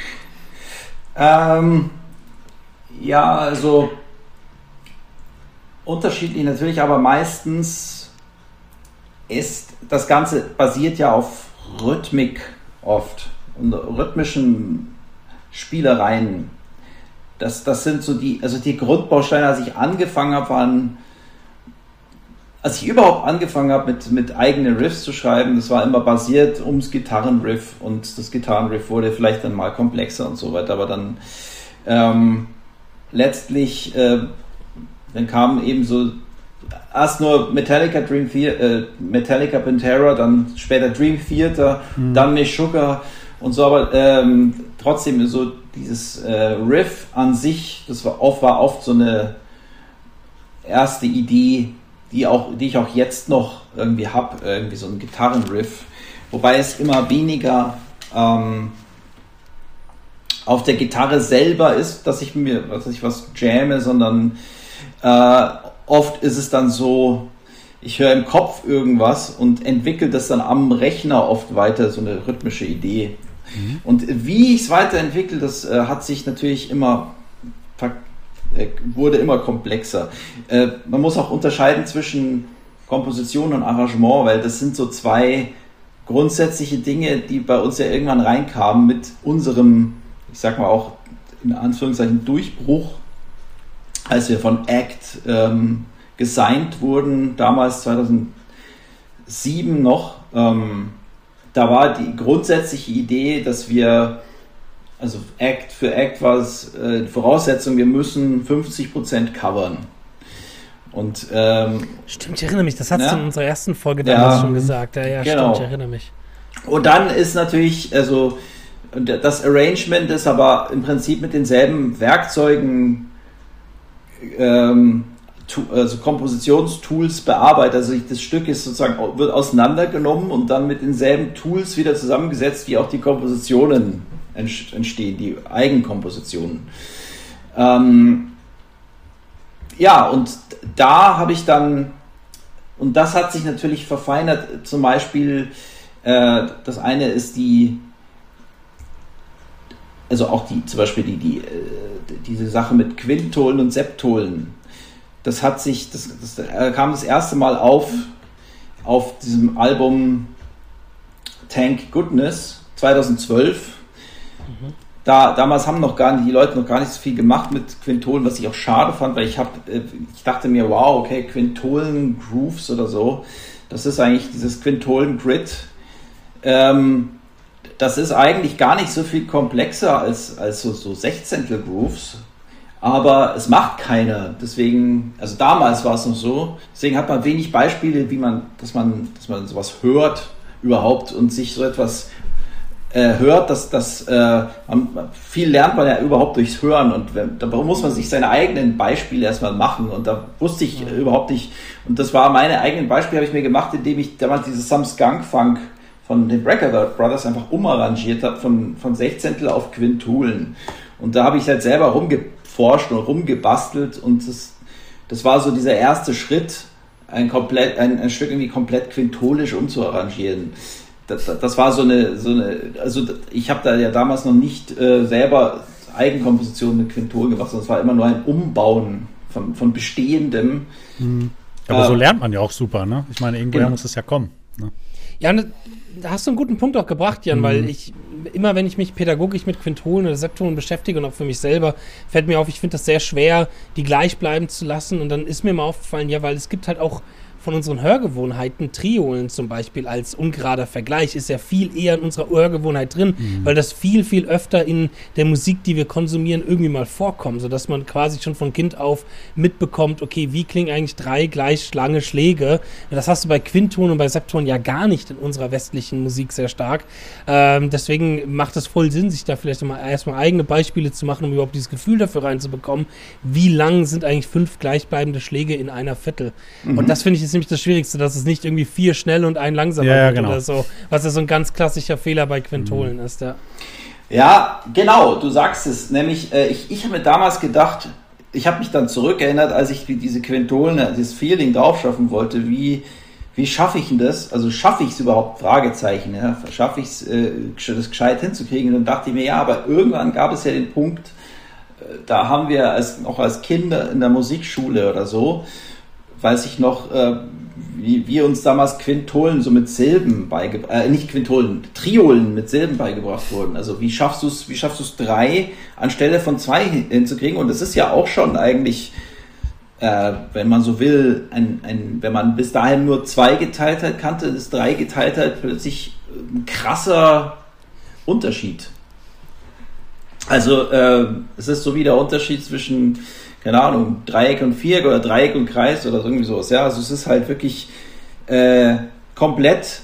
Ähm, ja, also unterschiedlich natürlich, aber meistens ist das Ganze basiert ja auf Rhythmik oft und rhythmischen Spielereien. Das, das sind so die, also die Grundbausteine, als ich angefangen habe, waren, als ich überhaupt angefangen habe, mit, mit eigenen Riffs zu schreiben, das war immer basiert ums Gitarrenriff, und das Gitarrenriff wurde vielleicht dann mal komplexer und so weiter, aber dann ähm, letztlich äh, dann kam eben so erst nur Metallica, Dream Theater, äh, Metallica Pantera, dann später Dream Theater, mhm. dann Meshuggah und so, aber ähm, trotzdem so dieses äh, Riff an sich, das war oft, war oft so eine erste Idee, die auch, die ich auch jetzt noch irgendwie habe, irgendwie so ein Gitarrenriff, wobei es immer weniger ähm, auf der Gitarre selber ist, dass ich mir, dass ich was jamme, sondern äh, oft ist es dann so, ich höre im Kopf irgendwas und entwickle das dann am Rechner oft weiter, so eine rhythmische Idee. Mhm. Und wie ich es weiterentwickle, das äh, hat sich natürlich immer ver- wurde immer komplexer. Äh, man muss auch unterscheiden zwischen Komposition und Arrangement, weil das sind so zwei grundsätzliche Dinge, die bei uns ja irgendwann reinkamen mit unserem, ich sag mal auch in Anführungszeichen, Durchbruch, als wir von Act ähm, gesigned wurden, damals zweitausendsieben noch. Ähm, da war die grundsätzliche Idee, dass wir, also Act für Act war es äh, Voraussetzung, wir müssen fünfzig Prozent covern. Und, ähm, stimmt, ich erinnere mich, das hast ja, du in unserer ersten Folge damals ja, schon gesagt. Ja, ja, genau. Stimmt, ich erinnere mich. Und dann ist natürlich, also und das Arrangement ist aber im Prinzip mit denselben Werkzeugen, ähm, also Kompositionstools bearbeitet. Also das Stück ist sozusagen, wird auseinandergenommen und dann mit denselben Tools wieder zusammengesetzt, wie auch die Kompositionen entstehen, die Eigenkompositionen. Ähm, ja, und da habe ich dann, und das hat sich natürlich verfeinert, zum Beispiel, äh, das eine ist die, also auch die, zum Beispiel die, die, äh, diese Sache mit Quintolen und Septolen. Das hat sich, das, das äh, kam das erste Mal auf, auf diesem Album Thank Goodness zweitausendzwölf. Mhm. Da, damals haben noch gar nicht, die Leute noch gar nicht so viel gemacht mit Quintolen, was ich auch schade fand, weil ich habe, ich dachte mir, wow, okay, Quintolen Grooves oder so, das ist eigentlich dieses Quintolen Grid. Ähm, das ist eigentlich gar nicht so viel komplexer als, als so, so Sechzehntel Grooves, aber es macht keiner. Deswegen, also damals war es noch so, deswegen hat man wenig Beispiele, wie man, dass man, dass man sowas hört überhaupt und sich so etwas Äh, hört, dass das äh, viel lernt man ja überhaupt durchs Hören und wenn, da muss man sich seine eigenen Beispiele erstmal machen und da wusste ich äh, überhaupt nicht und das war meine eigenen Beispiele, habe ich mir gemacht, indem ich damals dieses Some Skunk Funk von den Brecker Brothers einfach umarrangiert habe von, von Sechzehntel auf Quintolen und da habe ich halt selber rumgeforscht und rumgebastelt und das, das war so dieser erste Schritt, ein, komplett, ein, ein Stück irgendwie komplett quintolisch umzuarrangieren. Das, das war so eine, so eine, also ich habe da ja damals noch nicht äh, selber Eigenkompositionen mit Quintolen gemacht, sondern es war immer nur ein Umbauen von, von Bestehendem. Mhm. Aber äh, so lernt man ja auch super, ne? Ich meine, irgendwoher genau. muss es ja kommen. Ne? Ja, ne, da hast du einen guten Punkt auch gebracht, Jan, mhm. weil ich, immer wenn ich mich pädagogisch mit Quintolen oder Septonen beschäftige und auch für mich selber, fällt mir auf, ich finde das sehr schwer, die gleich bleiben zu lassen und dann ist mir mal aufgefallen, ja, weil es gibt halt auch von unseren Hörgewohnheiten, Triolen zum Beispiel als ungerader Vergleich, ist ja viel eher in unserer Hörgewohnheit drin, mhm. weil das viel, viel öfter in der Musik, die wir konsumieren, irgendwie mal vorkommt, sodass man quasi schon von Kind auf mitbekommt, okay, wie klingen eigentlich drei gleich lange Schläge? Und das hast du bei Quintonen und bei Septonen ja gar nicht in unserer westlichen Musik sehr stark. Ähm, deswegen macht es voll Sinn, sich da vielleicht mal erstmal eigene Beispiele zu machen, um überhaupt dieses Gefühl dafür reinzubekommen, wie lang sind eigentlich fünf gleichbleibende Schläge in einer Viertel. Mhm. Und das finde ich ist nämlich das Schwierigste, dass es nicht irgendwie vier schnell und ein langsamer ja, wird genau. oder so, was ja so ein ganz klassischer Fehler bei Quintolen mhm. ist. Ja. ja, genau, du sagst es, nämlich äh, ich, ich habe mir damals gedacht, ich habe mich dann zurückerinnert, als ich diese Quintolen, dieses Feeling drauf schaffen wollte, wie, wie schaffe ich denn das, also schaffe ich es überhaupt, Fragezeichen, ja? Schaffe ich es, äh, das gescheit hinzukriegen und dann dachte ich mir, ja, aber irgendwann gab es ja den Punkt, äh, da haben wir als, auch als Kinder in der Musikschule oder so, weiß ich noch, äh, wie wir uns damals Quintolen so mit Silben beigebracht, äh, nicht Quintolen, Triolen mit Silben beigebracht wurden. Also wie schaffst du es, wie schaffst du es drei anstelle von zwei hinzukriegen? Und das ist ja auch schon eigentlich, äh, wenn man so will, ein, ein, wenn man bis dahin nur zwei Geteiltheit kannte, ist drei Geteiltheit plötzlich ein krasser Unterschied. Also äh, es ist so wie der Unterschied zwischen keine Ahnung, Dreieck und Viereck oder Dreieck und Kreis oder irgendwie sowas. Ja, also es ist halt wirklich äh, komplett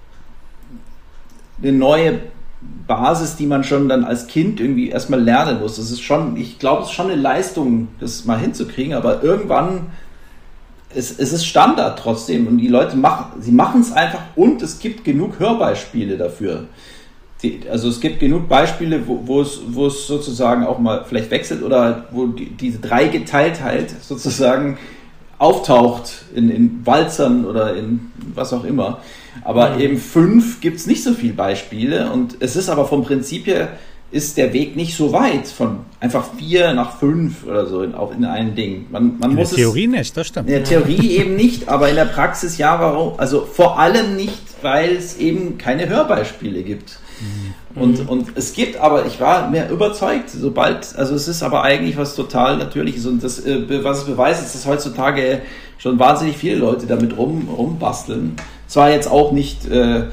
eine neue Basis, die man schon dann als Kind irgendwie erstmal lernen muss. Das ist schon, ich glaube, es ist schon eine Leistung, das mal hinzukriegen, aber irgendwann, es, es ist Standard trotzdem und die Leute machen, sie machen es einfach und es gibt genug Hörbeispiele dafür. Also es gibt genug Beispiele, wo, wo, es, wo es sozusagen auch mal vielleicht wechselt oder wo die, diese Dreigeteiltheit sozusagen auftaucht in, in Walzern oder in was auch immer. Aber mhm. eben fünf gibt es nicht so viele Beispiele und es ist aber vom Prinzip her ist der Weg nicht so weit von einfach vier nach fünf oder so in, auch in einem Ding. Man, man in muss der Theorie es, nicht, das stimmt. In der Theorie eben nicht, aber in der Praxis ja, warum? Also vor allem nicht, weil es eben keine Hörbeispiele gibt. Mhm. Und, und es gibt aber, ich war mehr überzeugt, sobald, also es ist aber eigentlich was total Natürliches und das, was es beweist, ist, dass heutzutage schon wahnsinnig viele Leute damit rum, rumbasteln. Zwar jetzt auch nicht äh,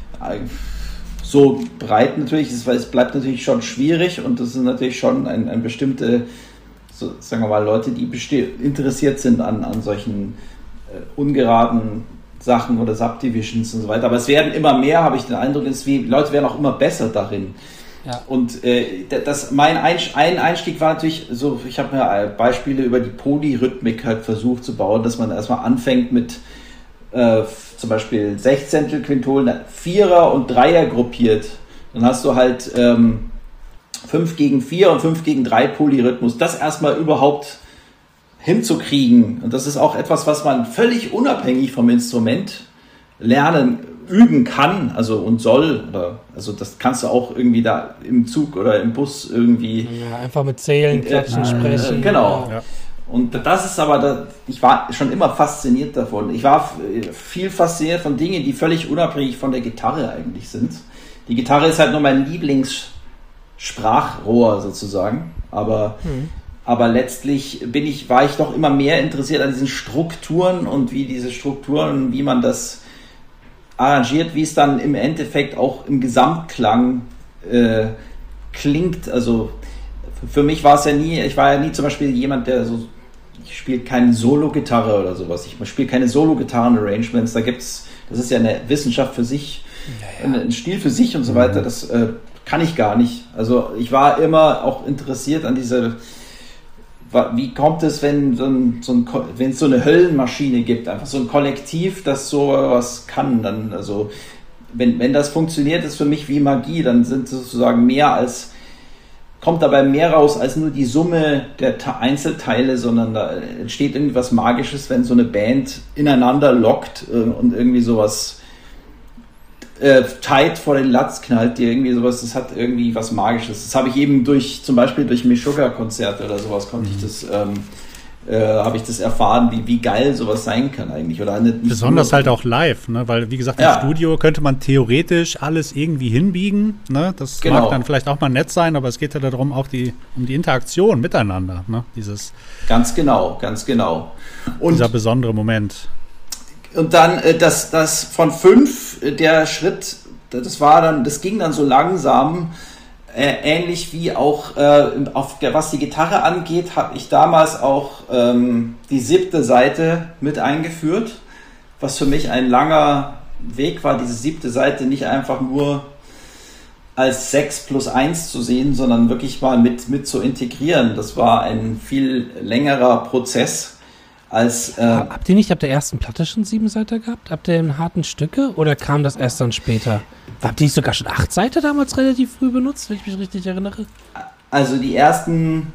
so breit natürlich, es bleibt natürlich schon schwierig und das sind natürlich schon ein, ein bestimmte, so, sagen wir mal, Leute, die besti- interessiert sind an, an solchen äh, ungeraden Sachen oder Subdivisions und so weiter. Aber es werden immer mehr, habe ich den Eindruck, es wie, Leute werden auch immer besser darin. Ja. Und äh, das, mein Einstieg, ein Einstieg war natürlich so, ich habe mir Beispiele über die Polyrhythmik halt versucht zu bauen, dass man erstmal anfängt mit äh, zum Beispiel Sechzehntel Quintolen, Vierer und Dreier gruppiert. Dann hast du halt ähm, fünf gegen vier und fünf gegen drei Polyrhythmus. Das erstmal überhaupt hinzukriegen. Und das ist auch etwas, was man völlig unabhängig vom Instrument lernen üben kann, also und soll, oder also das kannst du auch irgendwie da im Zug oder im Bus irgendwie ja, einfach mit Zählen, Klatschen, äh, sprechen. Äh, genau. Ja. Und das ist aber, da, ich war schon immer fasziniert davon. Ich war viel fasziniert von Dingen, die völlig unabhängig von der Gitarre eigentlich sind. Die Gitarre ist halt nur mein Lieblingssprachrohr sozusagen, aber hm. aber letztlich bin ich, war ich doch immer mehr interessiert an diesen Strukturen und wie diese Strukturen, wie man das arrangiert, wie es dann im Endeffekt auch im Gesamtklang äh, klingt. Also für mich war es ja nie, ich war ja nie zum Beispiel jemand, der so, ich spiele keine Solo-Gitarre oder sowas. Ich spiele keine Solo-Gitarren-Arrangements. Da gibt's, das ist ja eine Wissenschaft für sich, ja, ja. ein Stil für sich und so weiter. Das äh, kann ich gar nicht. Also ich war immer auch interessiert an diese, wie kommt es, wenn so ein, so ein, wenn es so eine Höllenmaschine gibt, einfach so ein Kollektiv, das sowas kann, dann, also wenn, wenn das funktioniert, ist für mich wie Magie, dann sind sozusagen mehr als, kommt dabei mehr raus als nur die Summe der Ta- Einzelteile, sondern da entsteht irgendwas Magisches, wenn so eine Band ineinander lockt äh, und irgendwie sowas äh, tight vor den Latz knallt, die irgendwie sowas, das hat irgendwie was Magisches. Das habe ich eben durch, zum Beispiel durch Meshuggah-Konzerte oder sowas, konnte mhm. ich das, ähm, äh, habe ich das erfahren, wie, wie geil sowas sein kann eigentlich. Oder nicht, nicht besonders nur, halt auch live, ne? Weil wie gesagt, im ja. Studio könnte man theoretisch alles irgendwie hinbiegen, ne? Das genau. mag dann vielleicht auch mal nett sein, aber es geht ja darum, auch die, um die Interaktion miteinander, ne? Dieses ganz genau, ganz genau. Und dieser besondere Moment. Und dann äh, das, das von fünf, äh, der Schritt, das war dann, das ging dann so langsam, äh, ähnlich wie auch äh, auf, was die Gitarre angeht, habe ich damals auch ähm, die siebte Seite mit eingeführt, was für mich ein langer Weg war, diese siebte Seite nicht einfach nur als sechs plus eins zu sehen, sondern wirklich mal mit, mit zu integrieren. Das war ein viel längerer Prozess. Als, äh, habt ihr nicht ab der ersten Platte schon sieben Seiten gehabt? Ab den harten Stücke? Oder kam das erst dann später? Habt ihr nicht sogar schon acht Seiten damals relativ früh benutzt, wenn ich mich richtig erinnere? Also die ersten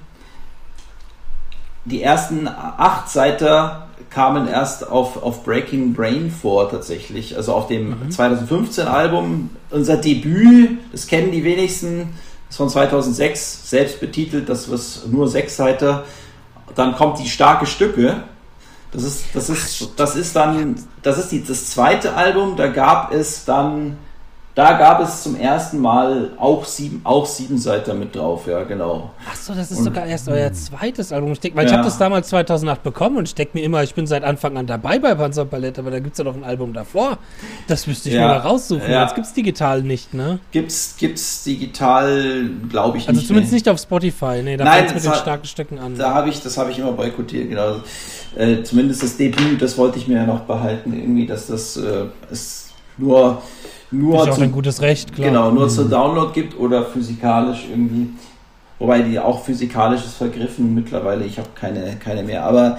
die ersten acht Seiten kamen erst auf, auf Breaking Brain vor tatsächlich. Also auf dem mhm. zwanzig fünfzehn Album. Unser Debüt, das kennen die wenigsten, ist von zweitausendsechs, selbst betitelt, das ist nur sechs Seiten. Dann kommt die starke Stücke. Das ist, das ist, das ist dann, das ist die, das zweite Album, da gab es dann, da gab es zum ersten Mal auch sieben, auch sieben Seiten mit drauf, ja, genau. Ach so, das ist und, sogar erst euer zweites Album. Ich denk, weil ja. ich habe das damals zweitausendacht bekommen und ich denke mir immer, ich bin seit Anfang an dabei bei Panzerpalette, aber da gibt es ja noch ein Album davor. Das müsste ich ja. mir mal raussuchen. Ja. Jetzt gibt es digital nicht, ne? Gibt's, gibt's digital, glaube ich also nicht. Also zumindest nee. nicht auf Spotify, ne? Da fängt es mit den starken Stücken an. Da habe ich, das habe ich immer boykottiert, genau. Äh, zumindest das Debüt, das wollte ich mir ja noch behalten, irgendwie, dass das äh, es nur nur ist auch ein gutes Recht, klar. Genau, nur mhm. zur Download gibt oder physikalisch irgendwie. Wobei die auch physikalisch ist vergriffen mittlerweile. Ich habe keine, keine mehr. Aber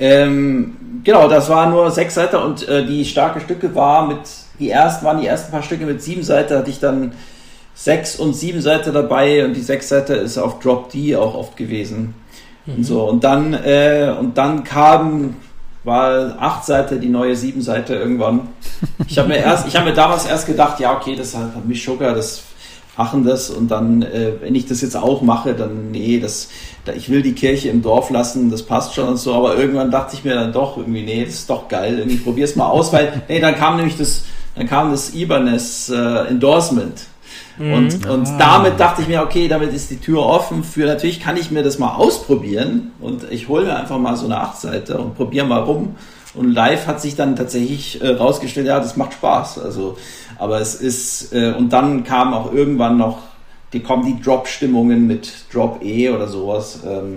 ähm, genau, das war nur sechs Seiten und äh, die starke Stücke war mit, die ersten waren die ersten paar Stücke mit sieben Seiten, hatte ich dann sechs und sieben Seiten dabei und die sechs Seiten ist auf Drop D auch oft gewesen. Mhm. Und so. Und dann, äh, und dann kam war acht Seiten, die neue sieben Seite irgendwann. Ich habe mir erst, ich habe mir damals erst gedacht, ja okay, das hat Meshuggah, das machen das und dann, äh, wenn ich das jetzt auch mache, dann nee, das, da, ich will die Kirche im Dorf lassen, das passt schon und so, aber irgendwann dachte ich mir dann doch irgendwie, nee, das ist doch geil, irgendwie probier's mal aus, weil, nee, dann kam nämlich das, dann kam das Ibanez äh, Endorsement. Und, und ah. damit dachte ich mir, okay, damit ist die Tür offen für, natürlich kann ich mir das mal ausprobieren und ich hole mir einfach mal so eine acht Seite und probiere mal rum und live hat sich dann tatsächlich äh, rausgestellt, ja, das macht Spaß, also, aber es ist, äh, und dann kam auch irgendwann noch, die kommen die Drop-Stimmungen mit Drop E oder sowas, ähm,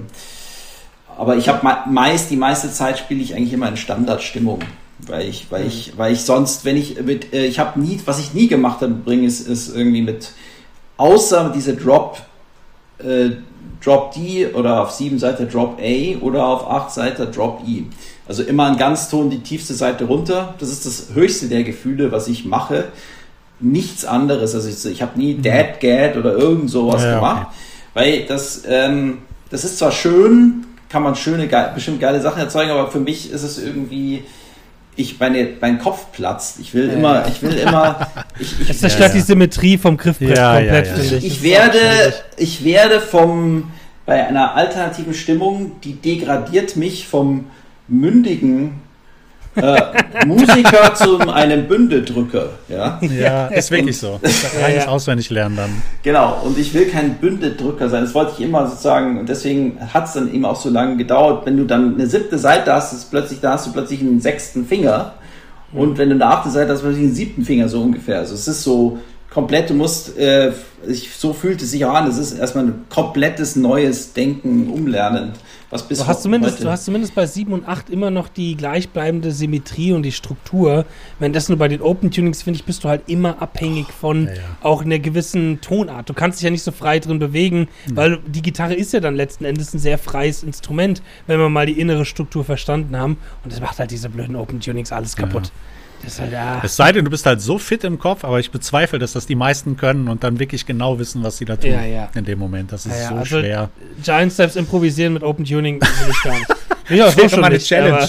aber ich habe meist, die meiste Zeit spiele ich eigentlich immer in Standardstimmung. Weil ich, weil ich, weil ich sonst, wenn ich mit, äh, ich habe nie, was ich nie gemacht habe, bringe, ist, ist irgendwie mit außer diese Drop, äh, Drop D oder auf sieben Seite Drop A oder auf acht Seite Drop E. Also immer ein Ganzton die tiefste Seite runter. Das ist das höchste der Gefühle, was ich mache. Nichts anderes. Also ich, ich habe nie Dad Gad oder irgend sowas ja, gemacht. Okay. Weil das, ähm, das ist zwar schön, kann man schöne, ge- bestimmt geile Sachen erzeugen, aber für mich ist es irgendwie, ich, meine, mein Kopf platzt. Ich will ja, immer, ja. ich will immer, ich, ich, es zerstört ja, die Symmetrie vom Griffbrett ja, komplett, ja, ja. finde ich. Ich werde, ich werde vom, bei einer alternativen Stimmung, die degradiert mich vom mündigen äh, Musiker zu einem Bündeldrücker. Ja, ja ist wirklich so. Reines ja, ja. auswendig lernen dann. Genau, und ich will kein Bündeldrücker sein. Das wollte ich immer sozusagen, und deswegen hat es dann eben auch so lange gedauert. Wenn du dann eine siebte Seite hast, ist plötzlich, da hast du plötzlich einen sechsten Finger. Mhm. Und wenn du eine achte Seite hast, plötzlich einen siebten Finger, so ungefähr. Also es ist so komplett, du musst, äh, ich, so fühlt es sich auch an, es ist erstmal ein komplettes neues Denken, Umlernen. Was bis du, hast zumindest, du hast zumindest bei sieben und acht immer noch die gleichbleibende Symmetrie und die Struktur. Währenddessen du bei den Open Tunings, finde ich, bist du halt immer abhängig von ja, ja. auch einer gewissen Tonart. Du kannst dich ja nicht so frei drin bewegen, mhm. weil die Gitarre ist ja dann letzten Endes ein sehr freies Instrument, wenn wir mal die innere Struktur verstanden haben. Und das macht halt diese blöden Open Tunings alles kaputt. Ja. Das halt, ja. Es sei denn, du bist halt so fit im Kopf, aber ich bezweifle, dass das die meisten können und dann wirklich genau wissen, was sie da tun ja, ja. in dem Moment. Das ist ja, ja. so also schwer. Giant Steps improvisieren mit Open Tuning will ich gar nicht. Bin ich auch so schon meine nicht, Challenge.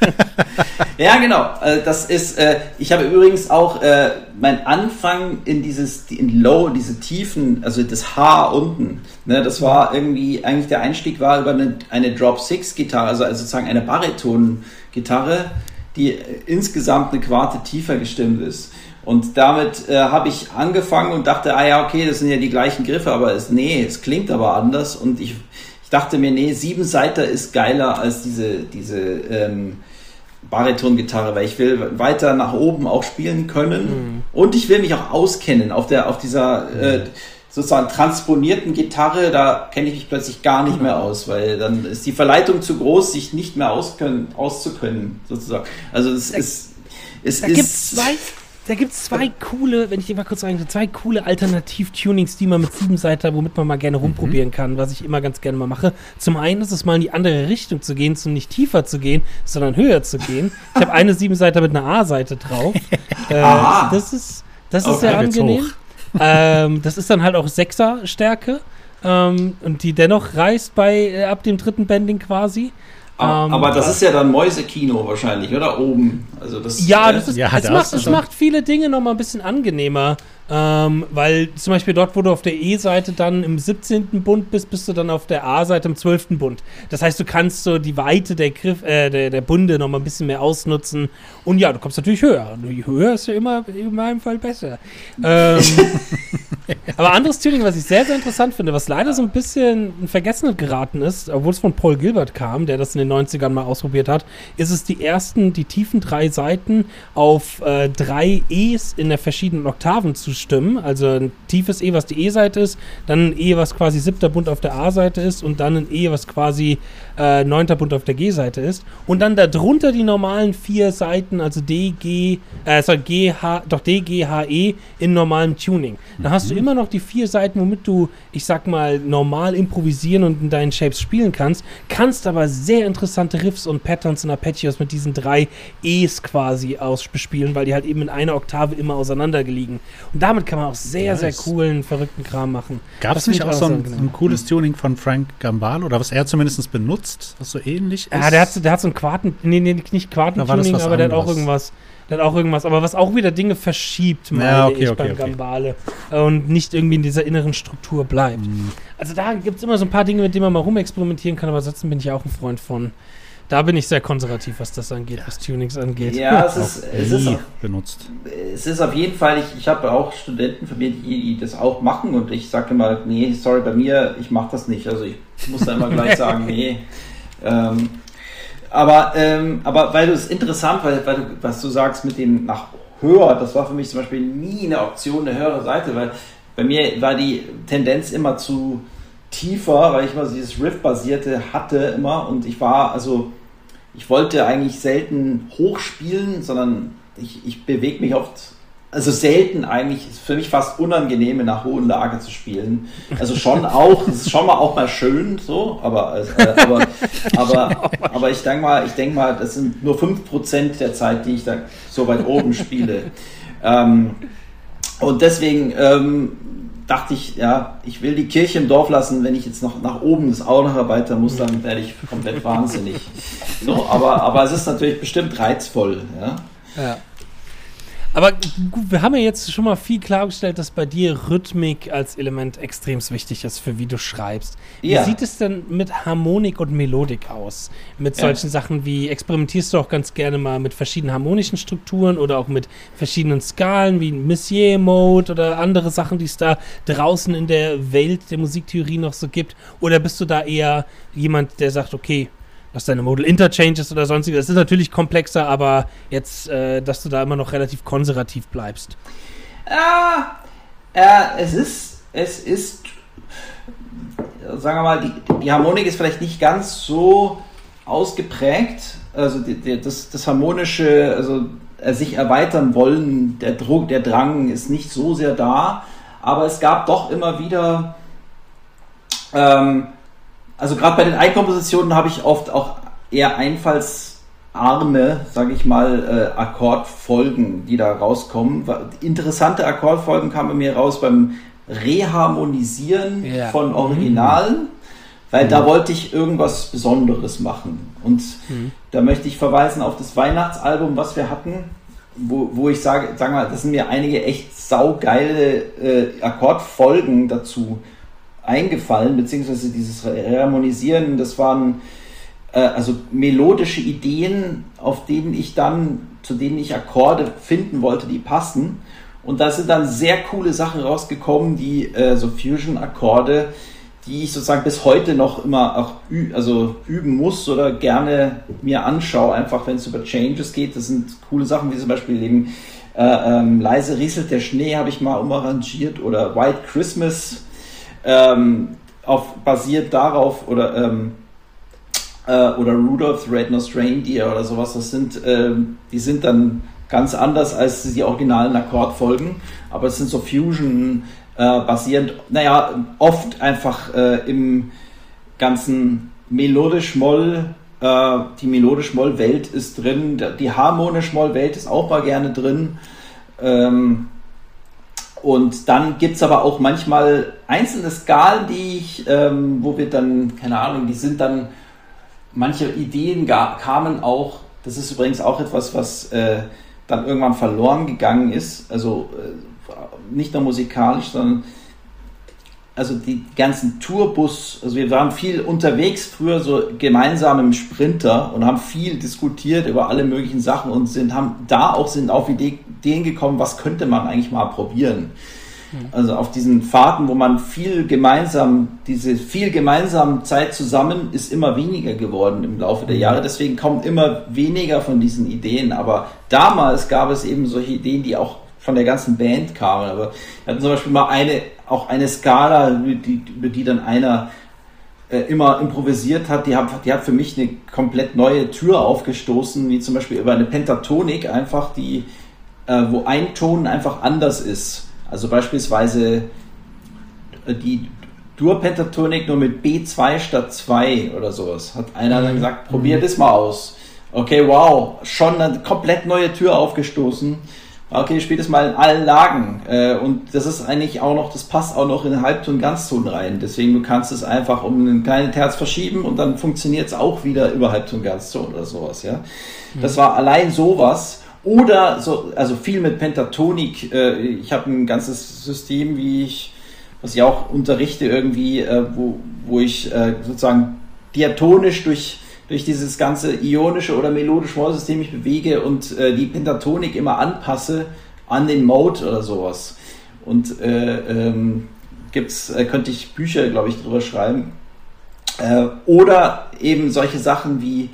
Ja, genau. Das ist, äh, ich habe übrigens auch äh, mein Anfang in dieses, in Low, diese Tiefen, also das H unten, ne, das war irgendwie, eigentlich der Einstieg war über eine, eine Drop-Six-Gitarre, also, also sozusagen eine Bariton-Gitarre, die insgesamt eine Quarte tiefer gestimmt ist. Und damit äh, habe ich angefangen und dachte, ah ja, okay, das sind ja die gleichen Griffe, aber es, nee, es klingt aber anders. Und ich, ich dachte mir, nee, sieben Seiter ist geiler als diese, diese ähm, Bariton-Gitarre, weil ich will weiter nach oben auch spielen können. Mhm. Und ich will mich auch auskennen auf der, auf dieser äh, sozusagen transponierten Gitarre, da kenne ich mich plötzlich gar nicht mehr aus, weil dann ist die Verleitung zu groß, sich nicht mehr auskönnen, auszukönnen, sozusagen. Also es da, ist... Es da ist gibt es zwei, da gibt's zwei coole, wenn ich dir mal kurz sagen, zwei coole Alternativ-Tunings, die man mit sieben Seiter, womit man mal gerne rumprobieren kann, was ich immer ganz gerne mal mache. Zum einen ist es mal in die andere Richtung zu gehen, zum nicht tiefer zu gehen, sondern höher zu gehen. Ich habe eine sieben Seiter mit einer A-Seite drauf. äh, das ist, das ist okay, sehr angenehm. ähm, das ist dann halt auch Sechser-Stärke ähm, und die dennoch reißt bei äh, ab dem dritten Bending quasi. Aber, ähm, aber das ist ja dann Mäusekino wahrscheinlich, oder? Oben. Also das, ja, das ist, ja, es, das macht, ist es macht viele Dinge nochmal ein bisschen angenehmer. Ähm, weil zum Beispiel dort, wo du auf der E-Seite dann im siebzehnten Bund bist, bist du dann auf der A-Seite im zwölften Bund. Das heißt, du kannst so die Weite der Griff, äh, der, der Bunde nochmal ein bisschen mehr ausnutzen. Und ja, du kommst natürlich höher. Und höher ist ja immer in meinem Fall besser. Ähm, aber anderes Tuning, was ich sehr, sehr interessant finde, was leider so ein bisschen in Vergessenheit geraten ist, obwohl es von Paul Gilbert kam, der das in den neunzigern mal ausprobiert hat, ist es die ersten, die tiefen drei Seiten auf äh, drei E's in der verschiedenen Oktaven zu stimmen, also ein tiefes E, was die E-Seite ist, dann ein E, was quasi siebter Bund auf der A-Seite ist und dann ein E, was quasi äh, neunter Bund auf der G-Seite ist und dann darunter die normalen vier Seiten, also D, G, äh, sorry, G, H, doch D, G, H, E in normalem Tuning. Dann hast du immer noch die vier Seiten, womit du, ich sag mal, normal improvisieren und in deinen Shapes spielen kannst, kannst aber sehr interessante Riffs und Patterns und Arpeggios mit diesen drei E's quasi ausbespielen, weil die halt eben in einer Oktave immer auseinander liegen. Und damit kann man auch sehr, nice. sehr coolen, verrückten Kram machen. Gab es nicht auch so ein, ein cooles Tuning von Frank Gambale oder was er zumindest benutzt, was so ähnlich ist? Ja, der hat, der hat so ein Quarten, nee, nee, nicht Quarten-Tuning, aber anderes. der hat auch irgendwas. Der hat auch irgendwas, aber was auch wieder Dinge verschiebt, meine ja, okay, ich, okay, beim okay. Gambale. Und nicht irgendwie in dieser inneren Struktur bleibt. Mhm. Also da gibt es immer so ein paar Dinge, mit denen man mal rumexperimentieren kann, aber ansonsten bin ich auch ein Freund von. Da bin ich sehr konservativ, was das angeht, was Tunings angeht. Ja, es ist, es ist, auf, benutzt. es ist auf jeden Fall, ich, ich habe auch Studenten von mir, die, die das auch machen und ich sage immer, nee, sorry, bei mir, ich mache das nicht. Also ich muss da immer gleich sagen, nee. Ähm, aber, ähm, aber weil du es interessant, weil, weil du, was du sagst mit dem nach höher, das war für mich zum Beispiel nie eine Option, eine höhere Seite, weil bei mir war die Tendenz immer zu tiefer, weil ich immer dieses Riff-basierte hatte immer und ich war, also ich wollte eigentlich selten hochspielen, sondern ich, ich bewege mich oft also selten eigentlich, ist für mich fast unangenehm, in einer hohen Lage zu spielen. Also schon auch, es ist schon mal auch mal schön, so, aber, äh, aber, aber, aber ich denke mal, ich denke mal, das sind nur fünf Prozent der Zeit, die ich da so weit oben spiele. Ähm, und deswegen ähm, dachte ich, ja, ich will die Kirche im Dorf lassen, wenn ich jetzt noch nach oben das auch noch erweitern muss, dann werde ich komplett wahnsinnig. So, aber, aber es ist natürlich bestimmt reizvoll, ja. Ja. Aber gut, wir haben ja jetzt schon mal viel klargestellt, dass bei dir Rhythmik als Element extrem wichtig ist, für wie du schreibst. Wie Ja. sieht es denn mit Harmonik und Melodik aus? Mit Ja. solchen Sachen wie, experimentierst du auch ganz gerne mal mit verschiedenen harmonischen Strukturen oder auch mit verschiedenen Skalen wie Messier-Mode oder andere Sachen, die es da draußen in der Welt der Musiktheorie noch so gibt? Oder bist du da eher jemand, der sagt, okay, was deine Modal Interchanges oder sonstiges, das ist natürlich komplexer, aber jetzt, äh, dass du da immer noch relativ konservativ bleibst. Ja, äh, es ist, es ist, sagen wir mal, die, die Harmonik ist vielleicht nicht ganz so ausgeprägt, also die, die, das, das harmonische, also äh, sich erweitern wollen, der Druck, der Drang ist nicht so sehr da, aber es gab doch immer wieder, ähm, also gerade bei den Eigenkompositionen habe ich oft auch eher einfallsarme, sage ich mal, äh, Akkordfolgen, die da rauskommen. Interessante Akkordfolgen kamen bei mir raus beim Reharmonisieren Ja. von Originalen, weil Mhm. da wollte ich irgendwas Besonderes machen. Und Mhm. da möchte ich verweisen auf das Weihnachtsalbum, was wir hatten, wo, wo ich sage, sag mal, das sind mir einige echt saugeile äh, Akkordfolgen dazu eingefallen, beziehungsweise dieses Reharmonisieren, das waren äh, also melodische Ideen, auf denen ich dann, zu denen ich Akkorde finden wollte, die passen. Und da sind dann sehr coole Sachen rausgekommen, die äh, so Fusion-Akkorde, die ich sozusagen bis heute noch immer auch ü- also üben muss oder gerne mir anschaue, einfach wenn es über Changes geht. Das sind coole Sachen, wie zum Beispiel eben äh, ähm, leise rieselt der Schnee, habe ich mal umarrangiert, oder White Christmas, Ähm, auf, basiert darauf, oder ähm, äh, oder Rudolph the Red-Nosed Reindeer oder sowas, das sind, ähm, die sind dann ganz anders als die originalen Akkordfolgen, aber es sind so Fusion äh, basierend, naja, oft einfach äh, im ganzen Melodisch-Moll, äh, die Melodisch-Moll-Welt ist drin, die Harmonisch-Moll-Welt ist auch mal gerne drin, ähm, und dann gibt es aber auch manchmal einzelne Skalen, die ich, ähm, wo wir dann, keine Ahnung, die sind dann, manche Ideen ga, kamen auch, das ist übrigens auch etwas, was äh, dann irgendwann verloren gegangen ist, also äh, nicht nur musikalisch, sondern also die ganzen Tourbus, also wir waren viel unterwegs früher so gemeinsam im Sprinter und haben viel diskutiert über alle möglichen Sachen und sind, haben da auch sind auf Ideen gekommen, was könnte man eigentlich mal probieren. Mhm. Also auf diesen Fahrten, wo man viel gemeinsam, diese viel gemeinsame Zeit zusammen ist immer weniger geworden im Laufe der Jahre, deswegen kommen immer weniger von diesen Ideen, aber damals gab es eben solche Ideen, die auch von der ganzen Band kamen, aber wir hatten zum Beispiel mal eine, auch eine Skala, die, über die dann einer äh, immer improvisiert hat, die hat, die hat für mich eine komplett neue Tür aufgestoßen, wie zum Beispiel über eine Pentatonik einfach, die, äh, wo ein Ton einfach anders ist. Also beispielsweise äh, die Dur-Pentatonik nur mit B zwei statt zwei oder sowas. Hat einer dann gesagt, probier das mal aus. Okay, wow, schon eine komplett neue Tür aufgestoßen. Okay, spielt es mal in allen Lagen, äh, und das ist eigentlich auch noch, das passt auch noch in Halbton, Ganzton rein, deswegen du kannst es einfach um einen kleinen Terz verschieben und dann funktioniert es auch wieder über Halbton, Ganzton oder sowas, ja. Mhm. Das war allein sowas, oder so, also viel mit Pentatonik, äh, ich habe ein ganzes System, wie ich, was ich auch unterrichte irgendwie, äh, wo, wo ich äh, sozusagen diatonisch durch durch dieses ganze ionische oder melodische Moll-System mich bewege und äh, die Pentatonik immer anpasse an den Mode oder sowas. Und äh, ähm, gibt's, äh, könnte ich Bücher, glaube ich, drüber schreiben. Äh, oder eben solche Sachen wie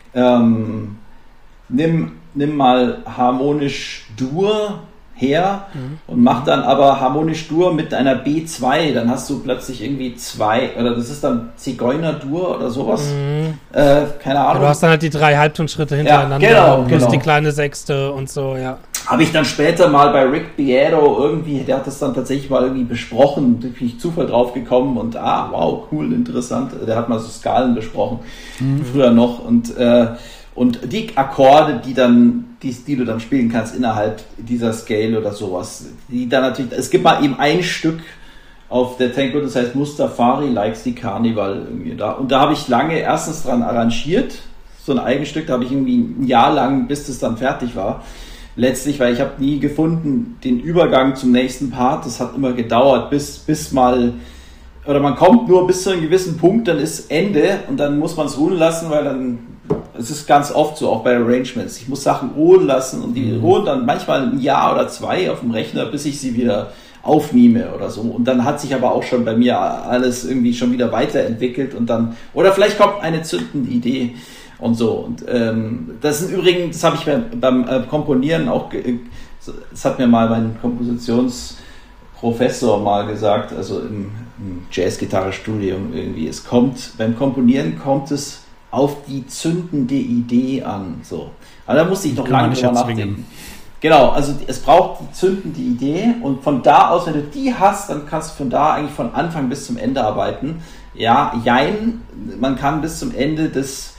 ähm, nimm, nimm mal harmonisch Dur her mhm. und mach dann aber harmonisch Dur mit einer B zwei, dann hast du plötzlich irgendwie zwei, oder das ist dann Zigeuner-Dur oder sowas, mhm. äh, keine Ahnung. Ja, du hast dann halt die drei Halbtonschritte hintereinander ja, genau, plus genau. die kleine Sechste und so, ja. habe ich dann später mal bei Rick Beato irgendwie, der hat das dann tatsächlich mal irgendwie besprochen, da bin ich Zufall drauf gekommen und ah, wow, cool, interessant, der hat mal so Skalen besprochen, mhm. früher noch und äh, und die Akkorde, die dann, die, die du dann spielen kannst innerhalb dieser Scale oder sowas, die dann natürlich, es gibt mal eben ein Stück auf der Tango, das heißt Mustafari Likes the Carnival irgendwie da. Und da habe ich lange erstens dran arrangiert, so ein Eigenstück, da habe ich irgendwie ein Jahr lang, bis das dann fertig war. Letztlich, weil ich habe nie gefunden, den Übergang zum nächsten Part, das hat immer gedauert, bis, bis mal, oder man kommt nur bis zu einem gewissen Punkt, dann ist Ende und dann muss man es ruhen lassen, weil dann, es ist ganz oft so, auch bei Arrangements, ich muss Sachen ruhen lassen und die ruhen dann manchmal ein Jahr oder zwei auf dem Rechner, bis ich sie wieder aufnehme oder so. Und dann hat sich aber auch schon bei mir alles irgendwie schon wieder weiterentwickelt und dann, oder vielleicht kommt eine zündende Idee und so. Und ähm, das sind übrigens, das habe ich beim, beim äh, Komponieren auch, ge- das hat mir mal mein Kompositionsprofessor mal gesagt, also im, im Jazzgitarre-Studium irgendwie, es kommt, beim Komponieren kommt es auf die zündende Idee an. So. Aber da musste ich noch lange drüber nachdenken. Genau, also es braucht die zündende Idee und von da aus, wenn du die hast, dann kannst du von da eigentlich von Anfang bis zum Ende arbeiten. Ja, jein, man kann bis zum Ende des,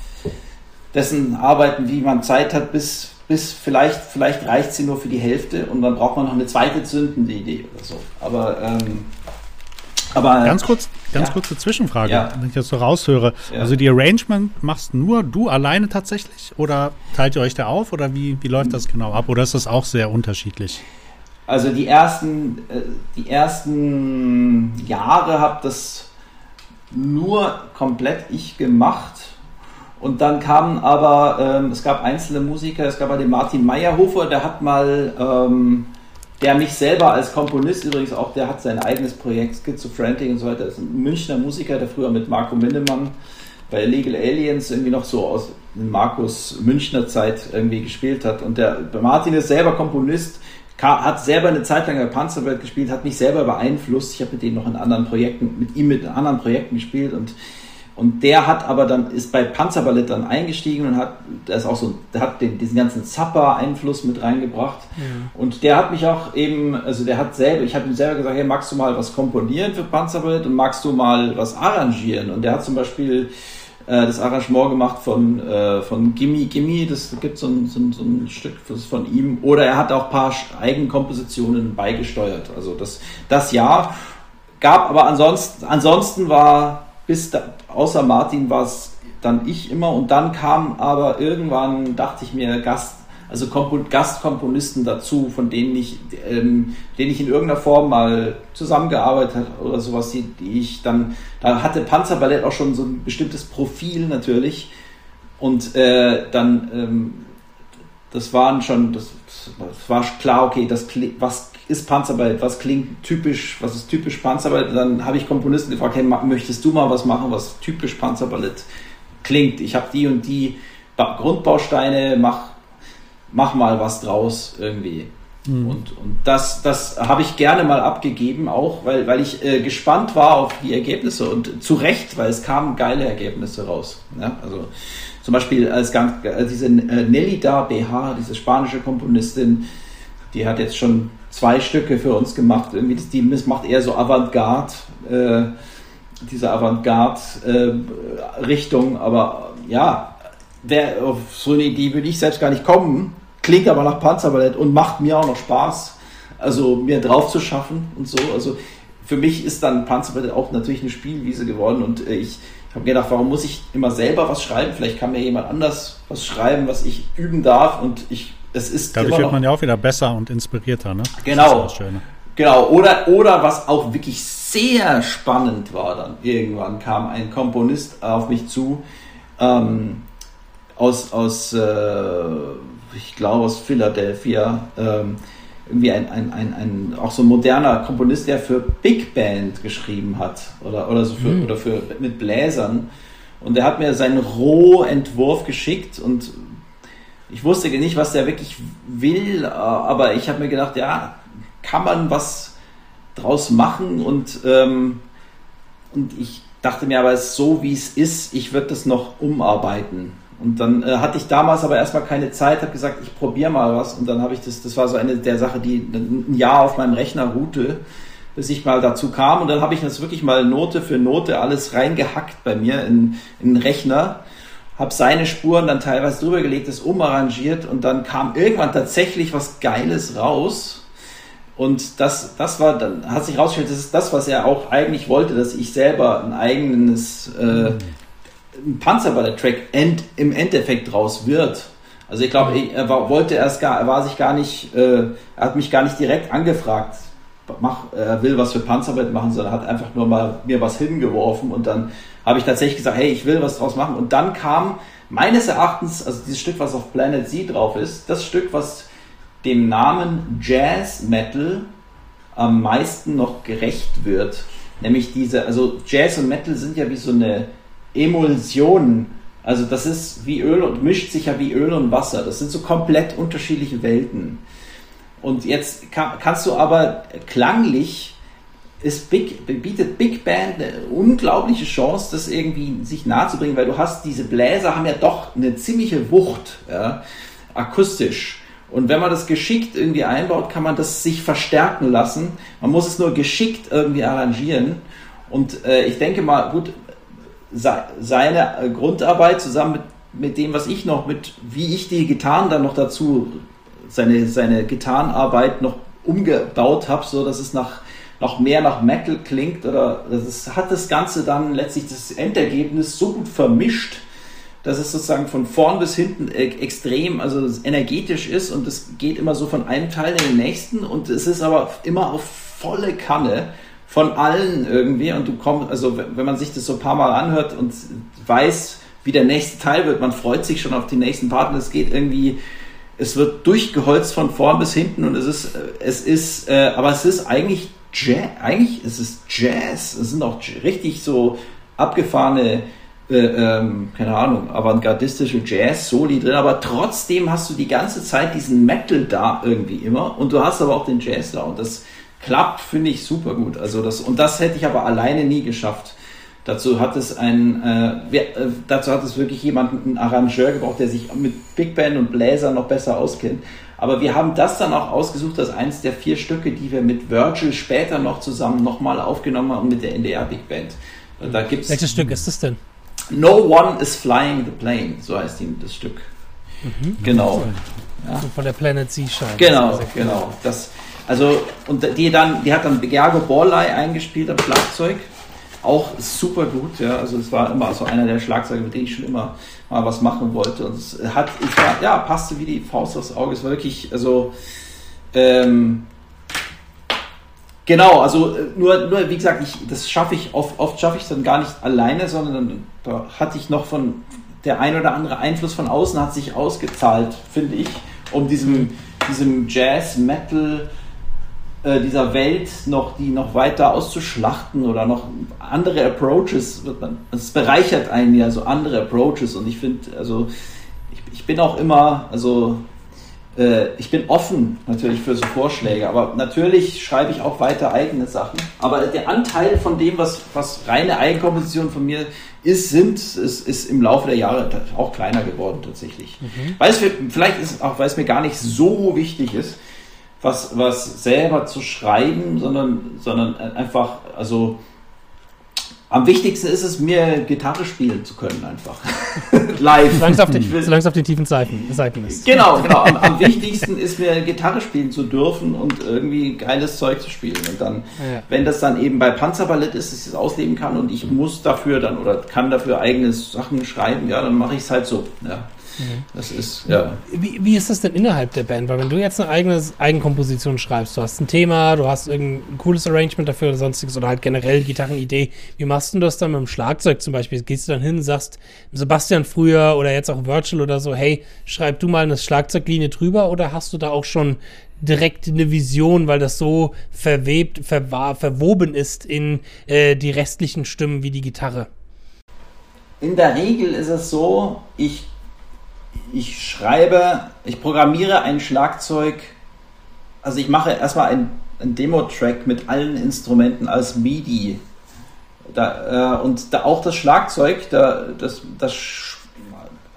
dessen arbeiten, wie man Zeit hat, bis, bis vielleicht, vielleicht reicht sie nur für die Hälfte und dann braucht man noch eine zweite zündende Idee oder so. Aber, ähm, aber ganz kurz, ganz ja. kurze Zwischenfrage, Ja. wenn ich das so raushöre. Ja. Also die Arrangement machst nur du alleine tatsächlich oder teilt ihr euch da auf oder wie, wie läuft das genau ab? Oder ist das auch sehr unterschiedlich? Also die ersten, äh, die ersten Jahre habe das nur komplett ich gemacht. Und dann kamen aber, ähm, es gab einzelne Musiker, es gab mal den Martin Meyerhofer, der hat mal, ähm, der mich selber als Komponist übrigens auch, der hat sein eigenes Projekt, Schizophrenic und so weiter, das ist ein Münchner Musiker, der früher mit Marco Minnemann bei Illegal Aliens irgendwie noch so aus Markus Münchner Zeit irgendwie gespielt hat. Und der Martin ist selber Komponist, hat selber eine Zeit lang bei Panzerwelt gespielt, hat mich selber beeinflusst. Ich habe mit ihm noch in anderen Projekten, mit ihm mit anderen Projekten gespielt und Und der hat aber dann, ist bei Panzerballett dann eingestiegen und hat, der ist auch so, der hat den, diesen ganzen Zappa-Einfluss mit reingebracht. Ja. Und der hat mich auch eben, also der hat selber, ich habe ihm selber gesagt, hey, magst du mal was komponieren für Panzerballett und magst du mal was arrangieren? Und der hat zum Beispiel äh, das Arrangement gemacht von, äh, von Gimme Gimme, das gibt so ein, so, ein, so ein Stück das ist von ihm. Oder er hat auch ein paar Eigenkompositionen beigesteuert. Also das, das ja, gab aber ansonsten, ansonsten war bis da, außer Martin war es dann ich immer und dann kam aber irgendwann, dachte ich mir, Gast, also Kompo- Gastkomponisten dazu, von denen ich, ähm, denen ich in irgendeiner Form mal zusammengearbeitet habe oder sowas, die, die ich dann, da hatte Panzerballett auch schon so ein bestimmtes Profil natürlich und äh, dann, ähm, das waren schon, das, das war klar, okay, das was ist Panzerballett, was klingt typisch, was ist typisch Panzerballett? Dann habe ich Komponisten gefragt, hey, möchtest du mal was machen, was typisch Panzerballett klingt? Ich habe die und die Grundbausteine, mach, mach mal was draus irgendwie. Mhm. Und, und das, das habe ich gerne mal abgegeben, auch weil, weil ich äh, gespannt war auf die Ergebnisse und zu Recht, weil es kamen geile Ergebnisse raus. Ja? Also zum Beispiel als, ganz, als diese äh, Nelida B H, diese spanische Komponistin, die hat jetzt schon zwei Stücke für uns gemacht. Irgendwie das, die macht eher so Avantgarde, äh, diese Avantgarde-Richtung. Äh, aber ja, wer, auf so eine Idee würde ich selbst gar nicht kommen. Klingt aber nach Panzerballett und macht mir auch noch Spaß, also mir drauf zu schaffen und so. Also für mich ist dann Panzerballett auch natürlich eine Spielwiese geworden und äh, ich habe mir gedacht, warum muss ich immer selber was schreiben? Vielleicht kann mir jemand anders was schreiben, was ich üben darf und ich Es ist Dadurch wird man ja auch wieder besser und inspirierter, ne? Genau. Das ist das genau. Oder, oder was auch wirklich sehr spannend war dann, irgendwann kam ein Komponist auf mich zu, ähm, aus, aus äh, ich glaube aus Philadelphia, ähm, irgendwie ein, ein, ein, ein, auch so ein moderner Komponist, der für Big Band geschrieben hat, oder, oder so für, mhm. oder für, mit Bläsern. Und der hat mir seinen Rohentwurf geschickt und ich wusste nicht, was der wirklich will, aber ich habe mir gedacht, ja, kann man was draus machen und, ähm, und ich dachte mir aber, so wie es ist, ich würde das noch umarbeiten Und dann äh, hatte ich damals aber erstmal keine Zeit, habe gesagt, ich probiere mal was. Und dann habe ich das, das war so eine der Sachen, die ein Jahr auf meinem Rechner ruhte, bis ich mal dazu kam. Und dann habe ich das wirklich mal Note für Note alles reingehackt bei mir in, in den Rechner, habe seine Spuren dann teilweise drüber gelegt, das umarrangiert und dann kam irgendwann tatsächlich was Geiles raus. Und das, das war, dann hat sich rausgestellt, das ist das, was er auch eigentlich wollte, dass ich selber ein eigenes äh, ein Panzerballett-Track end, im Endeffekt draus wird. Also ich glaube, er war, wollte erst gar, er war sich gar nicht, äh, er hat mich gar nicht direkt angefragt, mach, er will was für Panzerballett machen, sondern hat einfach nur mal mir was hingeworfen und dann habe ich tatsächlich gesagt, hey, ich will was draus machen. Und dann kam meines Erachtens, also dieses Stück, was auf Planet Z drauf ist, das Stück, was dem Namen Jazz Metal am meisten noch gerecht wird. Nämlich diese, also Jazz und Metal sind ja wie so eine Emulsion. Also das ist wie Öl und mischt sich ja wie Öl und Wasser. Das sind so komplett unterschiedliche Welten. Und jetzt kann, kannst du aber klanglich, ist Big, bietet Big Band eine unglaubliche Chance, das irgendwie sich nahe zu bringen, weil du hast, diese Bläser haben ja doch eine ziemliche Wucht, ja, akustisch. Und wenn man das geschickt irgendwie einbaut, kann man das sich verstärken lassen. Man muss es nur geschickt irgendwie arrangieren. Und äh, ich denke mal, gut, se- seine Grundarbeit zusammen mit, mit dem, was ich noch, mit wie ich die Gitarren dann noch dazu, seine, seine Gitarrenarbeit noch umgebaut habe, so dass es nach noch mehr nach Metal klingt, oder das ist, hat das Ganze dann letztlich das Endergebnis so gut vermischt, dass es sozusagen von vorn bis hinten e- extrem, also energetisch ist und es geht immer so von einem Teil in den nächsten und es ist aber immer auf volle Kanne von allen irgendwie und du kommst, also wenn man sich das so ein paar Mal anhört und weiß, wie der nächste Teil wird, man freut sich schon auf die nächsten Parts, es geht irgendwie, es wird durchgeholzt von vorn bis hinten und es ist, es ist, äh, aber es ist eigentlich Jazz, eigentlich ist es Jazz, es sind auch richtig so abgefahrene, äh, ähm, keine Ahnung, avantgardistische Jazz-Soli drin, aber trotzdem hast du die ganze Zeit diesen Metal da irgendwie immer und du hast aber auch den Jazz da und das klappt, finde ich, super gut. Also das, und das hätte ich aber alleine nie geschafft. Dazu hat es ein, äh, wer, äh, dazu hat es wirklich jemanden, einen Arrangeur gebraucht, der sich mit Big Band und Bläser noch besser auskennt. Aber wir haben das dann auch ausgesucht als eins der vier Stücke, die wir mit Virgil später noch zusammen nochmal aufgenommen haben mit der N D R Big Band. Da gibt's Welches Stück ist das denn? No One is Flying the Plane, so heißt die, das Stück. Mhm. Genau. Ja. Von der Planet Z-Scheibe. Genau, genau. Das, also, und die dann, die hat dann Gergo Borlai eingespielt am Schlagzeug. Auch super gut, ja. Also es war immer so einer der Schlagzeuge, mit denen ich schon immer mal was machen wollte. Und es hat, es war, ja, passte wie die Faust aufs Auge. Es war wirklich, also ähm, genau, also nur, nur wie gesagt, ich, das schaffe ich oft, oft schaffe ich es dann gar nicht alleine, sondern dann, da hatte ich noch von der ein oder andere Einfluss von außen hat sich ausgezahlt, finde ich, um diesem, diesem Jazz, Metal dieser Welt noch, die noch weiter auszuschlachten oder noch andere Approaches, wird man, es bereichert einen ja so andere Approaches und ich finde, also ich, ich bin auch immer, also äh, ich bin offen natürlich für so Vorschläge, aber natürlich schreibe ich auch weiter eigene Sachen, aber der Anteil von dem, was, was reine Eigenkomposition von mir ist, sind, ist, ist im Laufe der Jahre auch kleiner geworden tatsächlich. Mhm. Weil es, vielleicht ist es auch, weil es mir gar nicht so wichtig ist, Was, was selber zu schreiben, sondern, sondern einfach, also am wichtigsten ist es, mir Gitarre spielen zu können, einfach. Live. Solange es auf den, solange es auf den tiefen Seiten, Seiten ist. Genau, genau. Am, am wichtigsten ist mir Gitarre spielen zu dürfen und irgendwie geiles Zeug zu spielen. Und dann, ja. wenn das dann eben bei Panzerballett ist, dass ich es ausleben kann und ich muss dafür dann oder kann dafür eigene Sachen schreiben, ja, dann mache ich es halt so. Ja. Das ist, ja. Wie, wie ist das denn innerhalb der Band? Weil wenn du jetzt eine eigene Eigenkomposition schreibst, du hast ein Thema, du hast irgendein cooles Arrangement dafür oder sonstiges oder halt generell Gitarrenidee, wie machst du das dann mit dem Schlagzeug zum Beispiel? Gehst du dann hin und sagst, Sebastian früher oder jetzt auch Virgil oder so, hey, schreib du mal eine Schlagzeuglinie drüber oder hast du da auch schon direkt eine Vision, weil das so verwebt, verwa- verwoben ist in äh, die restlichen Stimmen wie die Gitarre? In der Regel ist es so, ich Ich schreibe, ich programmiere ein Schlagzeug, also ich mache erstmal ein, ein Demo-Track mit allen Instrumenten als MIDI. Da, äh, und da auch das Schlagzeug, da, das, das,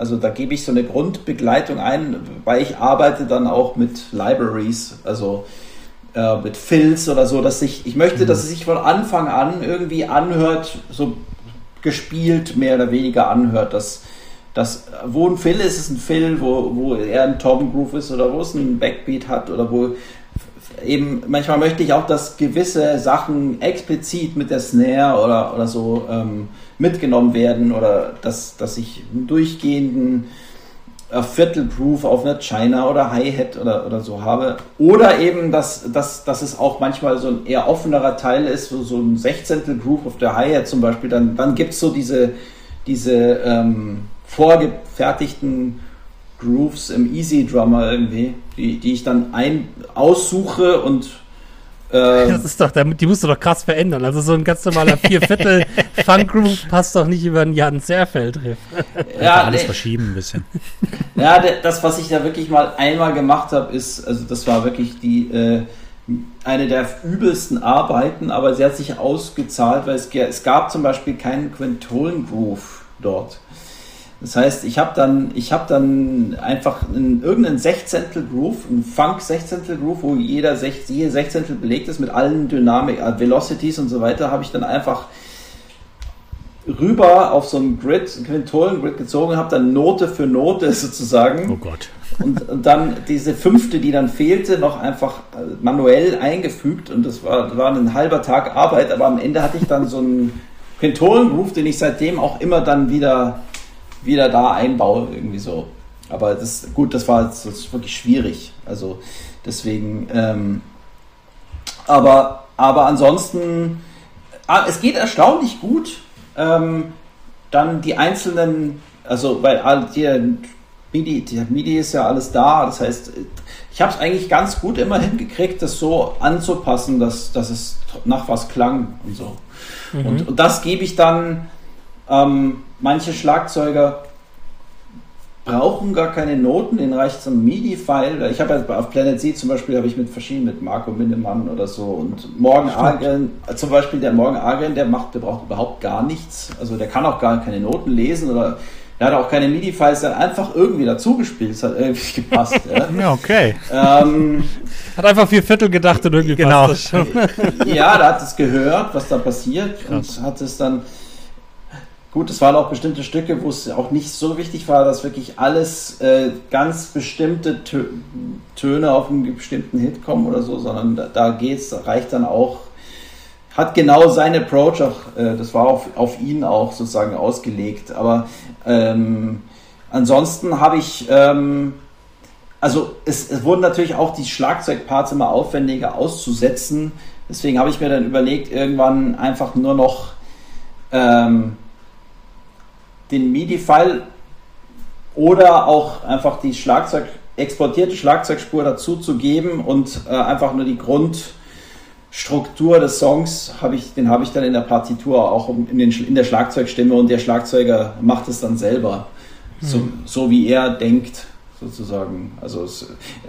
also da gebe ich so eine Grundbegleitung ein, weil ich arbeite dann auch mit Libraries, also äh, mit Fills oder so, dass ich, ich möchte, mhm. dass es sich von Anfang an irgendwie anhört, so gespielt mehr oder weniger anhört, dass, dass wo ein Fill ist, ist ein Fill, wo, wo eher ein Tom Groove ist oder wo es einen Backbeat hat oder wo eben, manchmal möchte ich auch, dass gewisse Sachen explizit mit der Snare oder, oder so ähm, mitgenommen werden oder dass, dass ich einen durchgehenden äh, Viertelgroove auf einer China oder Hi-Hat oder, oder so habe. Oder eben, dass, dass, dass es auch manchmal so ein eher offenerer Teil ist, so, so ein Sechzehntel Groove auf der Hi-Hat zum Beispiel. Dann, dann gibt es so diese, diese ähm, vorgefertigten Grooves im Easy Drummer irgendwie, die, die ich dann ein, aussuche und äh, das ist doch, die musst du doch krass verändern. Also so ein ganz normaler Vierviertel Funk Groove passt doch nicht über einen Jan Zerfeld-Riff. Ja, alles nee. verschieben ein bisschen. Ja, das, was ich da wirklich mal einmal gemacht habe, ist, also das war wirklich die äh, eine der übelsten Arbeiten, aber sie hat sich ausgezahlt, weil es, es gab zum Beispiel keinen Quintolen Groove dort. Das heißt, ich habe dann, ich habe dann einfach einen, irgendeinen Sechzehntel Groove, einen Funk Sechzehntel Groove, wo jeder Sechzehntel belegt ist mit allen Dynamik, Velocities und so weiter, habe ich dann einfach rüber auf so einen Grid, einen Quintolen-Grid gezogen, habe dann Note für Note sozusagen. Oh Gott. Und, und dann diese fünfte, die dann fehlte, noch einfach manuell eingefügt und das war, war ein halber Tag Arbeit, aber am Ende hatte ich dann so einen Quintolen-Groove, den ich seitdem auch immer dann wieder wieder da einbaue, irgendwie so. Aber das, gut, das war das ist wirklich schwierig. Also deswegen, ähm, aber, aber ansonsten, ah, es geht erstaunlich gut. Ähm, dann die einzelnen, also weil die MIDI, die MIDI ist ja alles da, das heißt, ich habe es eigentlich ganz gut immer hingekriegt, das so anzupassen, dass, dass es nach was klang und so. Mhm. Und, und das gebe ich dann. Ähm, manche Schlagzeuger brauchen gar keine Noten, denen reicht so ein MIDI-File. Ich habe ja auf Planet Z zum Beispiel, habe ich mit verschiedenen, mit Marco Minnemann oder so und Morgan Agren, zum Beispiel der Morgan Agren, der macht, der braucht überhaupt gar nichts. Also der kann auch gar keine Noten lesen oder der hat auch keine MIDI-Files, der hat einfach irgendwie dazugespielt, es hat irgendwie gepasst. Ja, ja okay. Ähm, hat einfach vier Viertel gedacht und irgendwie genau. passt das schon. Ja, da hat es gehört, was da passiert. Krass. Und hat es dann. Gut, es waren auch bestimmte Stücke, wo es auch nicht so wichtig war, dass wirklich alles äh, ganz bestimmte Tö- Töne auf einen bestimmten Hit kommen oder so, sondern da, da geht's, da reicht dann auch, hat genau sein Approach auch, äh, das war auf, auf ihn auch sozusagen ausgelegt. Aber ähm, ansonsten habe ich, ähm, also es, es wurden natürlich auch die Schlagzeugparts immer aufwendiger auszusetzen. Deswegen habe ich mir dann überlegt, irgendwann einfach nur noch ähm, den MIDI-File oder auch einfach die Schlagzeug, exportierte Schlagzeugspur dazu zu geben und äh, einfach nur die Grundstruktur des Songs, hab ich, den habe ich dann in der Partitur auch in, den, in der Schlagzeugstimme und der Schlagzeuger macht es dann selber, hm. so, so wie er denkt sozusagen. Also es,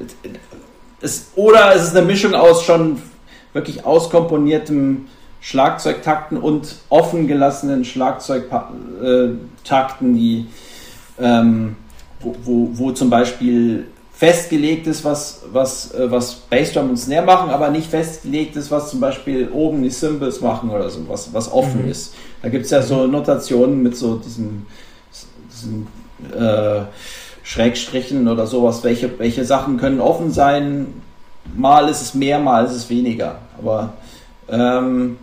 es, oder es ist eine Mischung aus schon wirklich auskomponiertem Schlagzeugtakten und offen gelassenen Schlagzeugtakten, die ähm, wo, wo, wo zum Beispiel festgelegt ist, was, was, was Bassdrum und Snare machen, aber nicht festgelegt ist, was zum Beispiel oben die Cymbals machen oder so, was, was offen mhm. ist. Da gibt es ja so Notationen mit so diesen, diesen äh, Schrägstrichen oder sowas, welche, welche Sachen können offen sein, mal ist es mehr, mal ist es weniger. Aber ähm,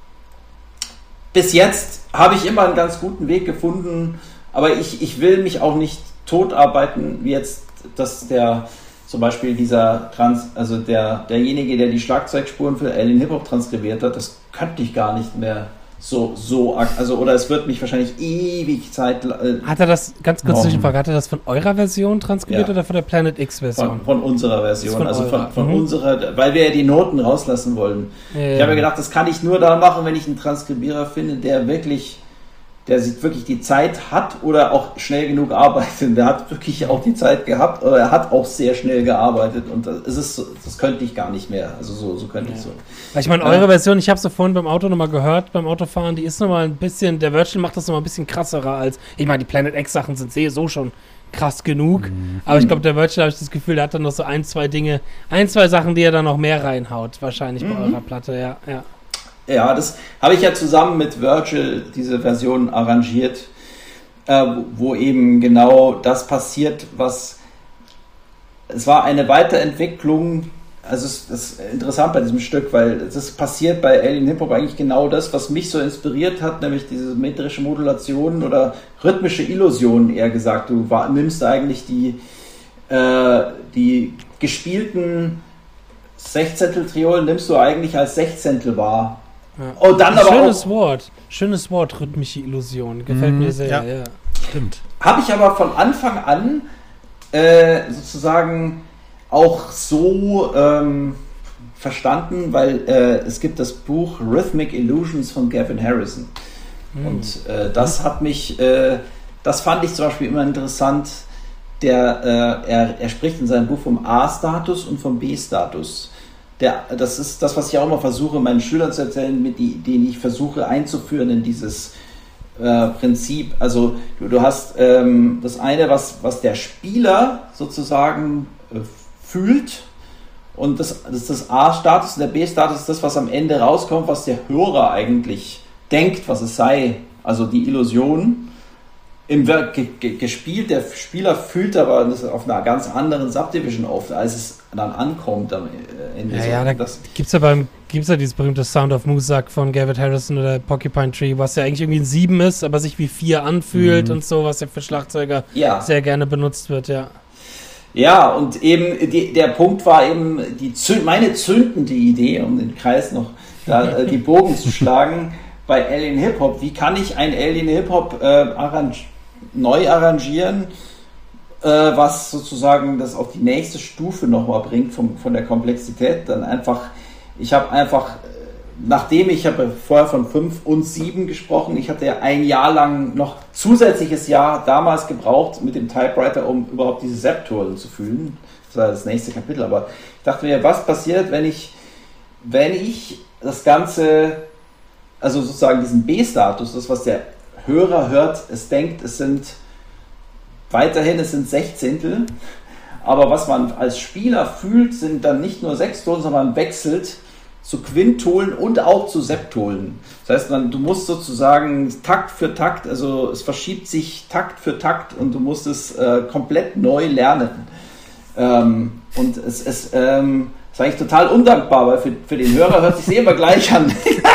bis jetzt habe ich immer einen ganz guten Weg gefunden, aber ich, ich will mich auch nicht totarbeiten, wie jetzt, dass der zum Beispiel dieser Trans, also der, derjenige, der die Schlagzeugspuren für Alien Hip Hop transkribiert hat, das könnte ich gar nicht mehr so, so, also, oder es wird mich wahrscheinlich ewig Zeit. Äh, hat er das, ganz kurz Zwischenfrage, hat er das von eurer Version transkribiert ja. oder von der Planet X Version? Von, von unserer Version, von also eurer. von, von mhm. unserer, weil wir ja die Noten rauslassen wollen. Ja. Ich habe mir gedacht, das kann ich nur da machen, wenn ich einen Transkribierer finde, der wirklich der sich wirklich die Zeit hat oder auch schnell genug arbeitet. Der hat wirklich auch die Zeit gehabt, aber er hat auch sehr schnell gearbeitet und das ist, das könnte ich gar nicht mehr. Also so, so könnte ja. ich so. Ich meine, eure Version, ich habe sie vorhin beim Auto nochmal gehört, beim Autofahren, die ist nochmal ein bisschen, der Virtual macht das nochmal ein bisschen krasserer als, ich meine, die Planet X Sachen sind so schon krass genug, mhm. aber ich glaube, der Virtual, habe ich das Gefühl, der hat dann noch so ein, zwei Dinge, ein, zwei Sachen, die er dann noch mehr reinhaut, wahrscheinlich bei mhm. eurer Platte, ja, ja. Ja, das habe ich ja zusammen mit Virgil diese Version arrangiert, äh, wo eben genau das passiert, was es war eine Weiterentwicklung. Also es ist interessant bei diesem Stück, weil es ist passiert bei Alien Hip Hop eigentlich genau das, was mich so inspiriert hat, nämlich diese metrische Modulation oder rhythmische Illusion, eher gesagt. Du war, nimmst eigentlich die, äh, die gespielten Sechzehntel-Triolen nimmst du eigentlich als Sechzehntel wahr. Ja. Und dann aber schönes auch, Wort, schönes Wort, rhythmische Illusion, gefällt mm, mir sehr. Ja, ja. Stimmt. Habe ich aber von Anfang an äh, sozusagen auch so ähm, verstanden, weil äh, es gibt das Buch Rhythmic Illusions von Gavin Harrison. Mm. Und äh, das hat mich, äh, das fand ich zum Beispiel immer interessant. Der, äh, er, er spricht in seinem Buch vom A-Status und vom B-Status. Der, das ist das, was ich auch immer versuche, meinen Schülern zu erzählen, mit die, denen ich versuche einzuführen in dieses äh, Prinzip. Also du, du hast ähm, das eine, was, was der Spieler sozusagen äh, fühlt, und das, das ist das A-Status, und der B-Status ist das, was am Ende rauskommt, was der Hörer eigentlich denkt, was es sei. Also die Illusion. Im Werk ge- ge- gespielt, der Spieler fühlt aber das auf einer ganz anderen Subdivision auf, als es dann ankommt am Ende. Ja, so. Ja, da gibt es ja beim, gibt's ja dieses berühmte Sound of Musak von Gavin Harrison oder Porcupine Tree, was ja eigentlich irgendwie ein sieben ist, aber sich wie vier anfühlt mhm. und so, was ja für Schlagzeuger ja. sehr gerne benutzt wird, ja. Ja, und eben die, der Punkt war eben die Zü- meine zündende Idee, um den Kreis noch da, äh, die Bogen zu schlagen, bei Alien Hip Hop. Wie kann ich ein Alien Hip Hop äh, arrangieren? neu arrangieren, äh, was sozusagen das auf die nächste Stufe nochmal bringt vom, von der Komplexität. Dann einfach, ich habe einfach, nachdem ich habe vorher von fünf und sieben gesprochen, ich hatte ja ein Jahr lang noch zusätzliches Jahr damals gebraucht mit dem Typewriter, um überhaupt diese Septoren zu fühlen. Das war das nächste Kapitel, aber ich dachte mir, was passiert, wenn ich, wenn ich das Ganze, also sozusagen diesen B-Status, das, was der Hörer hört, es denkt, es sind weiterhin, es sind Sechzehntel, aber was man als Spieler fühlt, sind dann nicht nur Sechsteln, sondern man wechselt zu Quintolen und auch zu Septolen. Das heißt, man, du musst sozusagen Takt für Takt, also es verschiebt sich Takt für Takt und du musst es äh, komplett neu lernen. Ähm, und es ist ähm, Das ist eigentlich total undankbar, weil für, für den Hörer hört sich immer gleich an.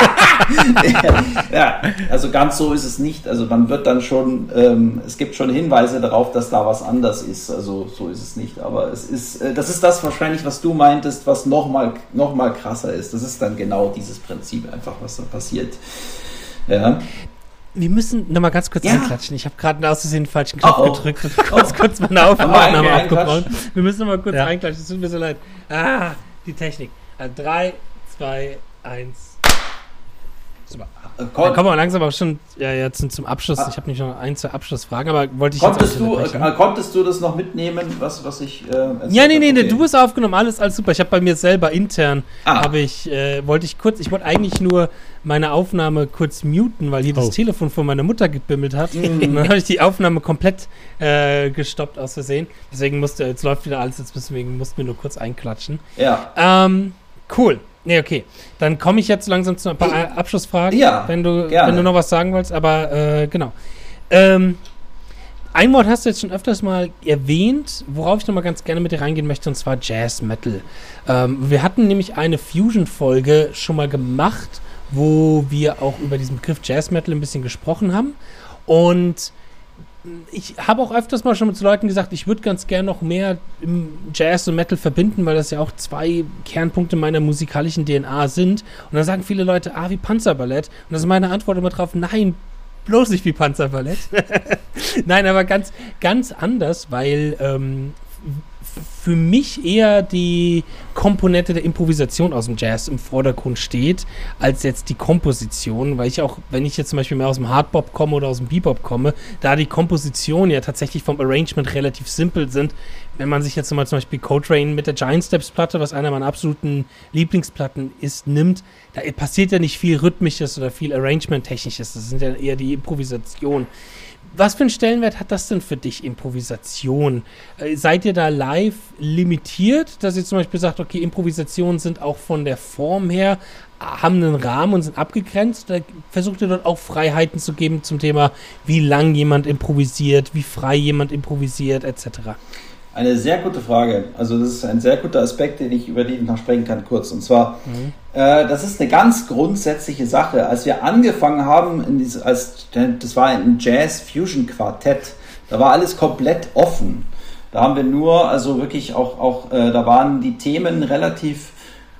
Ja, also ganz so ist es nicht. Also man wird dann schon, ähm, es gibt schon Hinweise darauf, dass da was anders ist. Also so ist es nicht. Aber es ist, äh, das ist das wahrscheinlich, was du meintest, was nochmal noch mal krasser ist. Das ist dann genau dieses Prinzip einfach, was da passiert. Ja. Wir müssen nochmal ganz kurz ja. einklatschen. Ich habe gerade aus Versehen den falschen Oh, Knopf oh. gedrückt und kurz, oh. kurz meine Aufnahme oh, abgebrochen. Wir müssen nochmal kurz ja. einklatschen. Es tut mir so leid. Ah, die Technik. Also drei, zwei, eins. Super. Dann kommen wir langsam auch schon ja, jetzt zum Abschluss. Ich habe nicht noch ein, zwei Abschlussfragen, aber wollte ich konntest jetzt du äh, Konntest du das noch mitnehmen, was, was ich äh, Ja, nee, nee, okay. nee, du bist aufgenommen, alles, alles super. Ich habe bei mir selber intern, ah. habe ich, äh, wollte ich kurz, ich wollte eigentlich nur meine Aufnahme kurz muten, weil hier oh. das Telefon von meiner Mutter gebimmelt hat. Mm. Und dann habe ich die Aufnahme komplett äh, gestoppt aus Versehen. Deswegen musste, jetzt läuft wieder alles, jetzt deswegen mussten wir nur kurz einklatschen. Ja. Ähm, cool. Nee, okay. Dann komme ich jetzt langsam zu ein paar hey. Abschlussfragen, ja, wenn du, gerne. wenn du noch was sagen wolltest, aber äh, genau. Ähm, ein Wort hast du jetzt schon öfters mal erwähnt, worauf ich noch mal ganz gerne mit dir reingehen möchte, und zwar Jazz Metal. Ähm, wir hatten nämlich eine Fusion-Folge schon mal gemacht, wo wir auch über diesen Begriff Jazz Metal ein bisschen gesprochen haben, und ich habe auch öfters mal schon mit Leuten gesagt, ich würde ganz gerne noch mehr im Jazz und Metal verbinden, weil das ja auch zwei Kernpunkte meiner musikalischen D N A sind. Und dann sagen viele Leute, ah, wie Panzerballett. Und das ist meine Antwort immer drauf, nein, bloß nicht wie Panzerballett. Nein, aber ganz, ganz anders, weil ähm, für mich eher die Komponente der Improvisation aus dem Jazz im Vordergrund steht, als jetzt die Komposition, weil ich auch, wenn ich jetzt zum Beispiel mehr aus dem Hardbop komme oder aus dem Bebop komme, da die Kompositionen ja tatsächlich vom Arrangement relativ simpel sind. Wenn man sich jetzt mal zum Beispiel Coltrane mit der Giant Steps Platte, was einer meiner absoluten Lieblingsplatten ist, nimmt, da passiert ja nicht viel Rhythmisches oder viel Arrangement-Technisches, das sind ja eher die Improvisationen. Was für einen Stellenwert hat das denn für dich, Improvisation? Äh, seid ihr da live limitiert, dass ihr zum Beispiel sagt, okay, Improvisationen sind auch von der Form her, haben einen Rahmen und sind abgegrenzt? Oder versucht ihr dort auch Freiheiten zu geben zum Thema, wie lang jemand improvisiert, wie frei jemand improvisiert, et cetera? Eine sehr gute Frage. Also das ist ein sehr guter Aspekt, den ich über den ich noch sprechen kann kurz. Und zwar, mhm. äh, das ist eine ganz grundsätzliche Sache. Als wir angefangen haben, in diese, als, das war ein Jazz-Fusion-Quartett, da war alles komplett offen. Da haben wir nur, also wirklich auch, auch äh, da waren die Themen relativ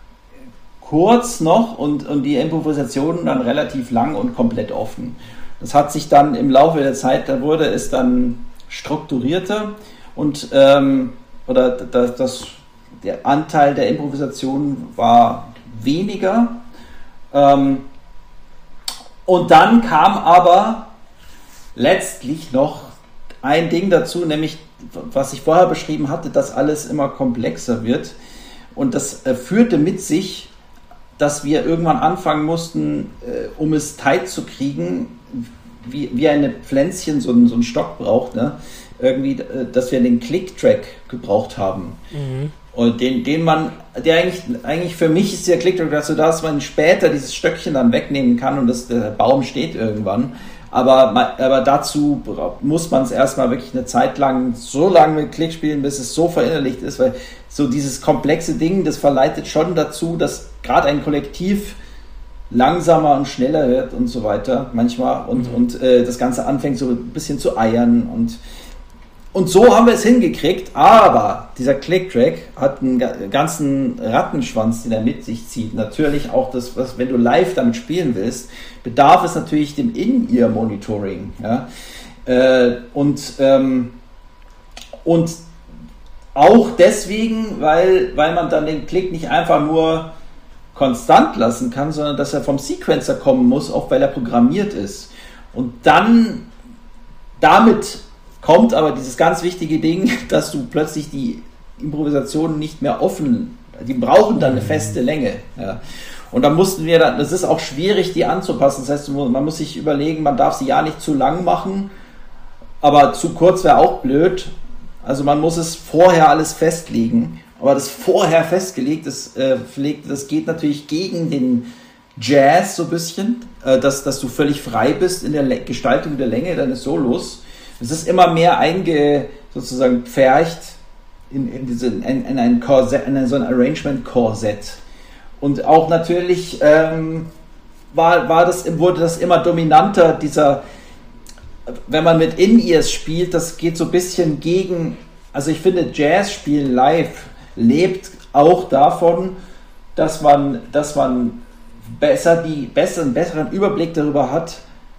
kurz noch und, und die Improvisationen dann relativ lang und komplett offen. Das hat sich dann im Laufe der Zeit, da wurde es dann strukturierter. Und ähm, oder das, das, der Anteil der Improvisation war weniger. Ähm, und dann kam aber letztlich noch ein Ding dazu, nämlich was ich vorher beschrieben hatte, dass alles immer komplexer wird. Und das äh, führte mit sich, dass wir irgendwann anfangen mussten, äh, um es tight zu kriegen, wie, wie eine Pflänzchen so einen, so einen Stock braucht, ne? Irgendwie, dass wir den Click-Track gebraucht haben. Mhm. Und den, den man, der eigentlich, eigentlich für mich ist der Click-Track dazu da, dass man später dieses Stöckchen dann wegnehmen kann und das, der Baum steht irgendwann. Aber, aber dazu muss man es erstmal wirklich eine Zeit lang so lange mit Klick spielen, bis es so verinnerlicht ist, weil so dieses komplexe Ding, das verleitet schon dazu, dass gerade ein Kollektiv langsamer und schneller wird und so weiter manchmal und, mhm. und äh, das Ganze anfängt so ein bisschen zu eiern und Und so haben wir es hingekriegt, aber dieser Click-Track hat einen ganzen Rattenschwanz, den er mit sich zieht. Natürlich auch das, was, wenn du live damit spielen willst, bedarf es natürlich dem In-Ear-Monitoring. Ja? Äh, und, ähm, und auch deswegen, weil, weil man dann den Klick nicht einfach nur konstant lassen kann, sondern dass er vom Sequencer kommen muss, auch weil er programmiert ist. Und dann damit kommt aber dieses ganz wichtige Ding, dass du plötzlich die Improvisationen nicht mehr offen, die brauchen dann eine feste Länge. Ja. Und da mussten wir dann, das ist auch schwierig, die anzupassen. Das heißt, man muss sich überlegen, man darf sie ja nicht zu lang machen, aber zu kurz wäre auch blöd. Also man muss es vorher alles festlegen. Aber das vorher festgelegt, das, äh, das geht natürlich gegen den Jazz so ein bisschen, äh, dass, dass du völlig frei bist in der Le- Gestaltung der Länge deines Solos. Es ist immer mehr einge, sozusagen pfercht in, in, diese, in, in ein Korsett, in so ein Arrangement-Korsett. Und auch natürlich ähm, war, war das, wurde das immer dominanter, dieser, wenn man mit In-Ears spielt, das geht so ein bisschen gegen, also ich finde, Jazz-Spielen live lebt auch davon, dass man, dass man besser die, besser, einen besseren Überblick darüber hat,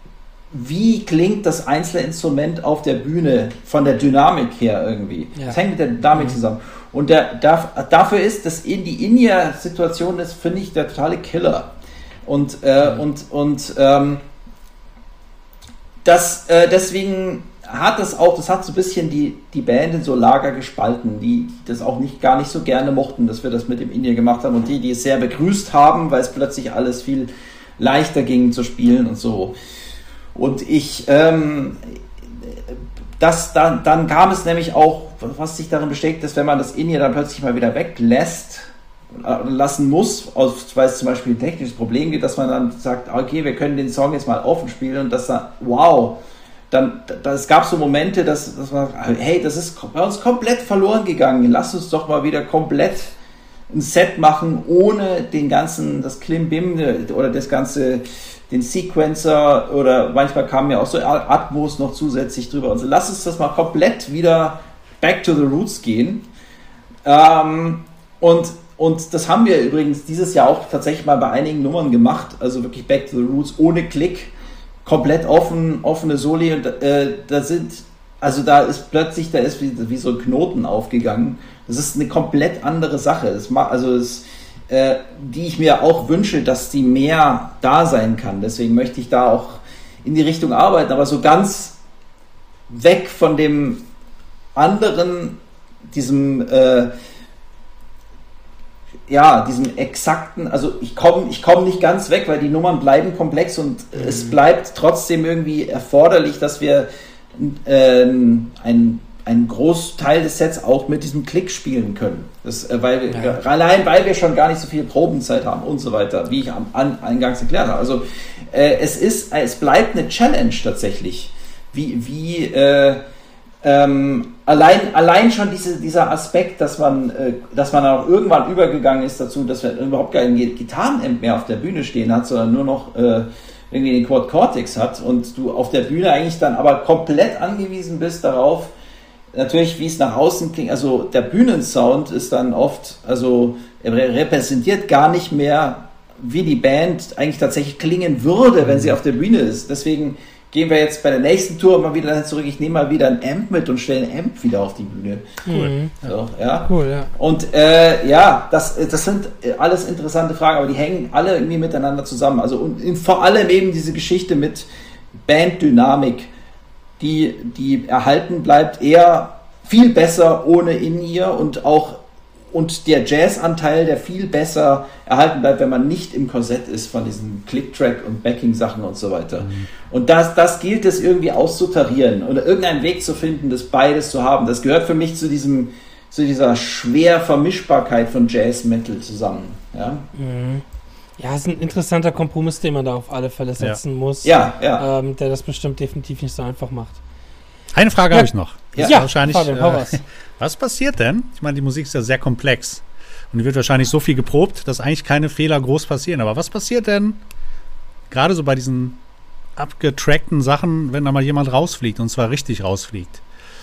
wie klingt das einzelne Instrument auf der Bühne von der Dynamik her irgendwie. Ja. Das hängt mit der Dynamik mhm. zusammen. Und der, der, dafür ist das in die In-Ear-Situation, das finde ich der totale Killer. Und, äh, mhm. und, und ähm, das, äh, deswegen hat das auch, das hat so ein bisschen die, die Band in so Lager gespalten, die, die das auch nicht, gar nicht so gerne mochten, dass wir das mit dem In-Ear gemacht haben und die, die es sehr begrüßt haben, weil es plötzlich alles viel leichter ging zu spielen und so. Und ich, ähm, das, dann, dann kam es nämlich auch, was sich darin bestätigt, dass wenn man das In-Ear dann plötzlich mal wieder weglässt, äh, lassen muss, weil es zum Beispiel ein technisches Problem gibt, dass man dann sagt, okay, wir können den Song jetzt mal offen spielen und das dann, wow, dann, da, es gab so Momente, dass, dass man, hey, das ist bei uns komplett verloren gegangen, lass uns doch mal wieder komplett ein Set machen, ohne den ganzen, das Klimbim oder das ganze, den Sequencer oder manchmal kamen ja auch so Atmos noch zusätzlich drüber. Also lass uns das mal komplett wieder back to the roots gehen. Ähm, und, und das haben wir übrigens dieses Jahr auch tatsächlich mal bei einigen Nummern gemacht, also wirklich back to the roots, ohne Klick, komplett offen, offene Soli und äh, da sind also da ist plötzlich, da ist wie, wie so ein Knoten aufgegangen. Das ist eine komplett andere Sache. Das ma- also das, äh, die ich mir auch wünsche, dass die mehr da sein kann. Deswegen möchte ich da auch in die Richtung arbeiten, aber so ganz weg von dem anderen, diesem äh, ja, diesem exakten, also ich komme ich komm nicht ganz weg, weil die Nummern bleiben komplex und mhm. es bleibt trotzdem irgendwie erforderlich, dass wir äh, ein einen Großteil des Sets auch mit diesem Klick spielen können. Das, äh, weil wir, ja. Allein weil wir schon gar nicht so viel Probenzeit haben und so weiter, wie ich am an, eingangs erklärt habe. Also äh, es ist, es bleibt eine Challenge tatsächlich. Wie, wie äh, ähm, allein, allein schon diese, dieser Aspekt, dass man, äh, dass man auch irgendwann übergegangen ist dazu, dass wir überhaupt keinen Gitarrenamp mehr auf der Bühne stehen hat, sondern nur noch äh, irgendwie den Quad Cortex hat und du auf der Bühne eigentlich dann aber komplett angewiesen bist darauf, natürlich, wie es nach außen klingt, also der Bühnensound ist dann oft, also er repräsentiert gar nicht mehr, wie die Band eigentlich tatsächlich klingen würde, wenn sie auf der Bühne ist. Deswegen gehen wir jetzt bei der nächsten Tour mal wieder zurück. Ich nehme mal wieder ein Amp mit und stelle ein Amp wieder auf die Bühne. Cool. Mhm. So, ja. Cool, ja. Und äh, ja, das, das sind alles interessante Fragen, aber die hängen alle irgendwie miteinander zusammen. Also und in, vor allem eben diese Geschichte mit Banddynamik, die, die erhalten bleibt, eher viel besser ohne In-Ear und auch und der Jazz-Anteil, der viel besser erhalten bleibt, wenn man nicht im Korsett ist von diesen Click-Track und Backing-Sachen und so weiter. Mhm. Und das, das gilt es irgendwie auszutarieren oder irgendeinen Weg zu finden, das beides zu haben. Das gehört für mich zu diesem, zu dieser schwer Vermischbarkeit von Jazz-Metal zusammen. Ja? Mhm. Ja, ist ein interessanter Kompromiss, den man da auf alle Fälle setzen ja. muss, ja, ja. Ähm, der das bestimmt definitiv nicht so einfach macht. Eine Frage ja. habe ich noch. Ja, ja wahrscheinlich. Fabian, hau was. Äh, was passiert denn? Ich meine, die Musik ist ja sehr komplex und die wird wahrscheinlich so viel geprobt, dass eigentlich keine Fehler groß passieren. Aber was passiert denn gerade so bei diesen abgetrackten Sachen, wenn da mal jemand rausfliegt und zwar richtig rausfliegt?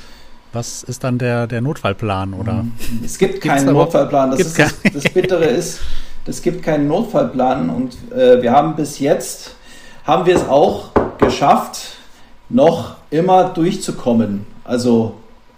Was ist dann der, der Notfallplan? Oder? Es gibt keinen Notfallplan. Das, ist das, das Bittere ist, es gibt keinen Notfallplan und äh, wir haben bis jetzt, haben wir es auch geschafft, noch immer durchzukommen. Also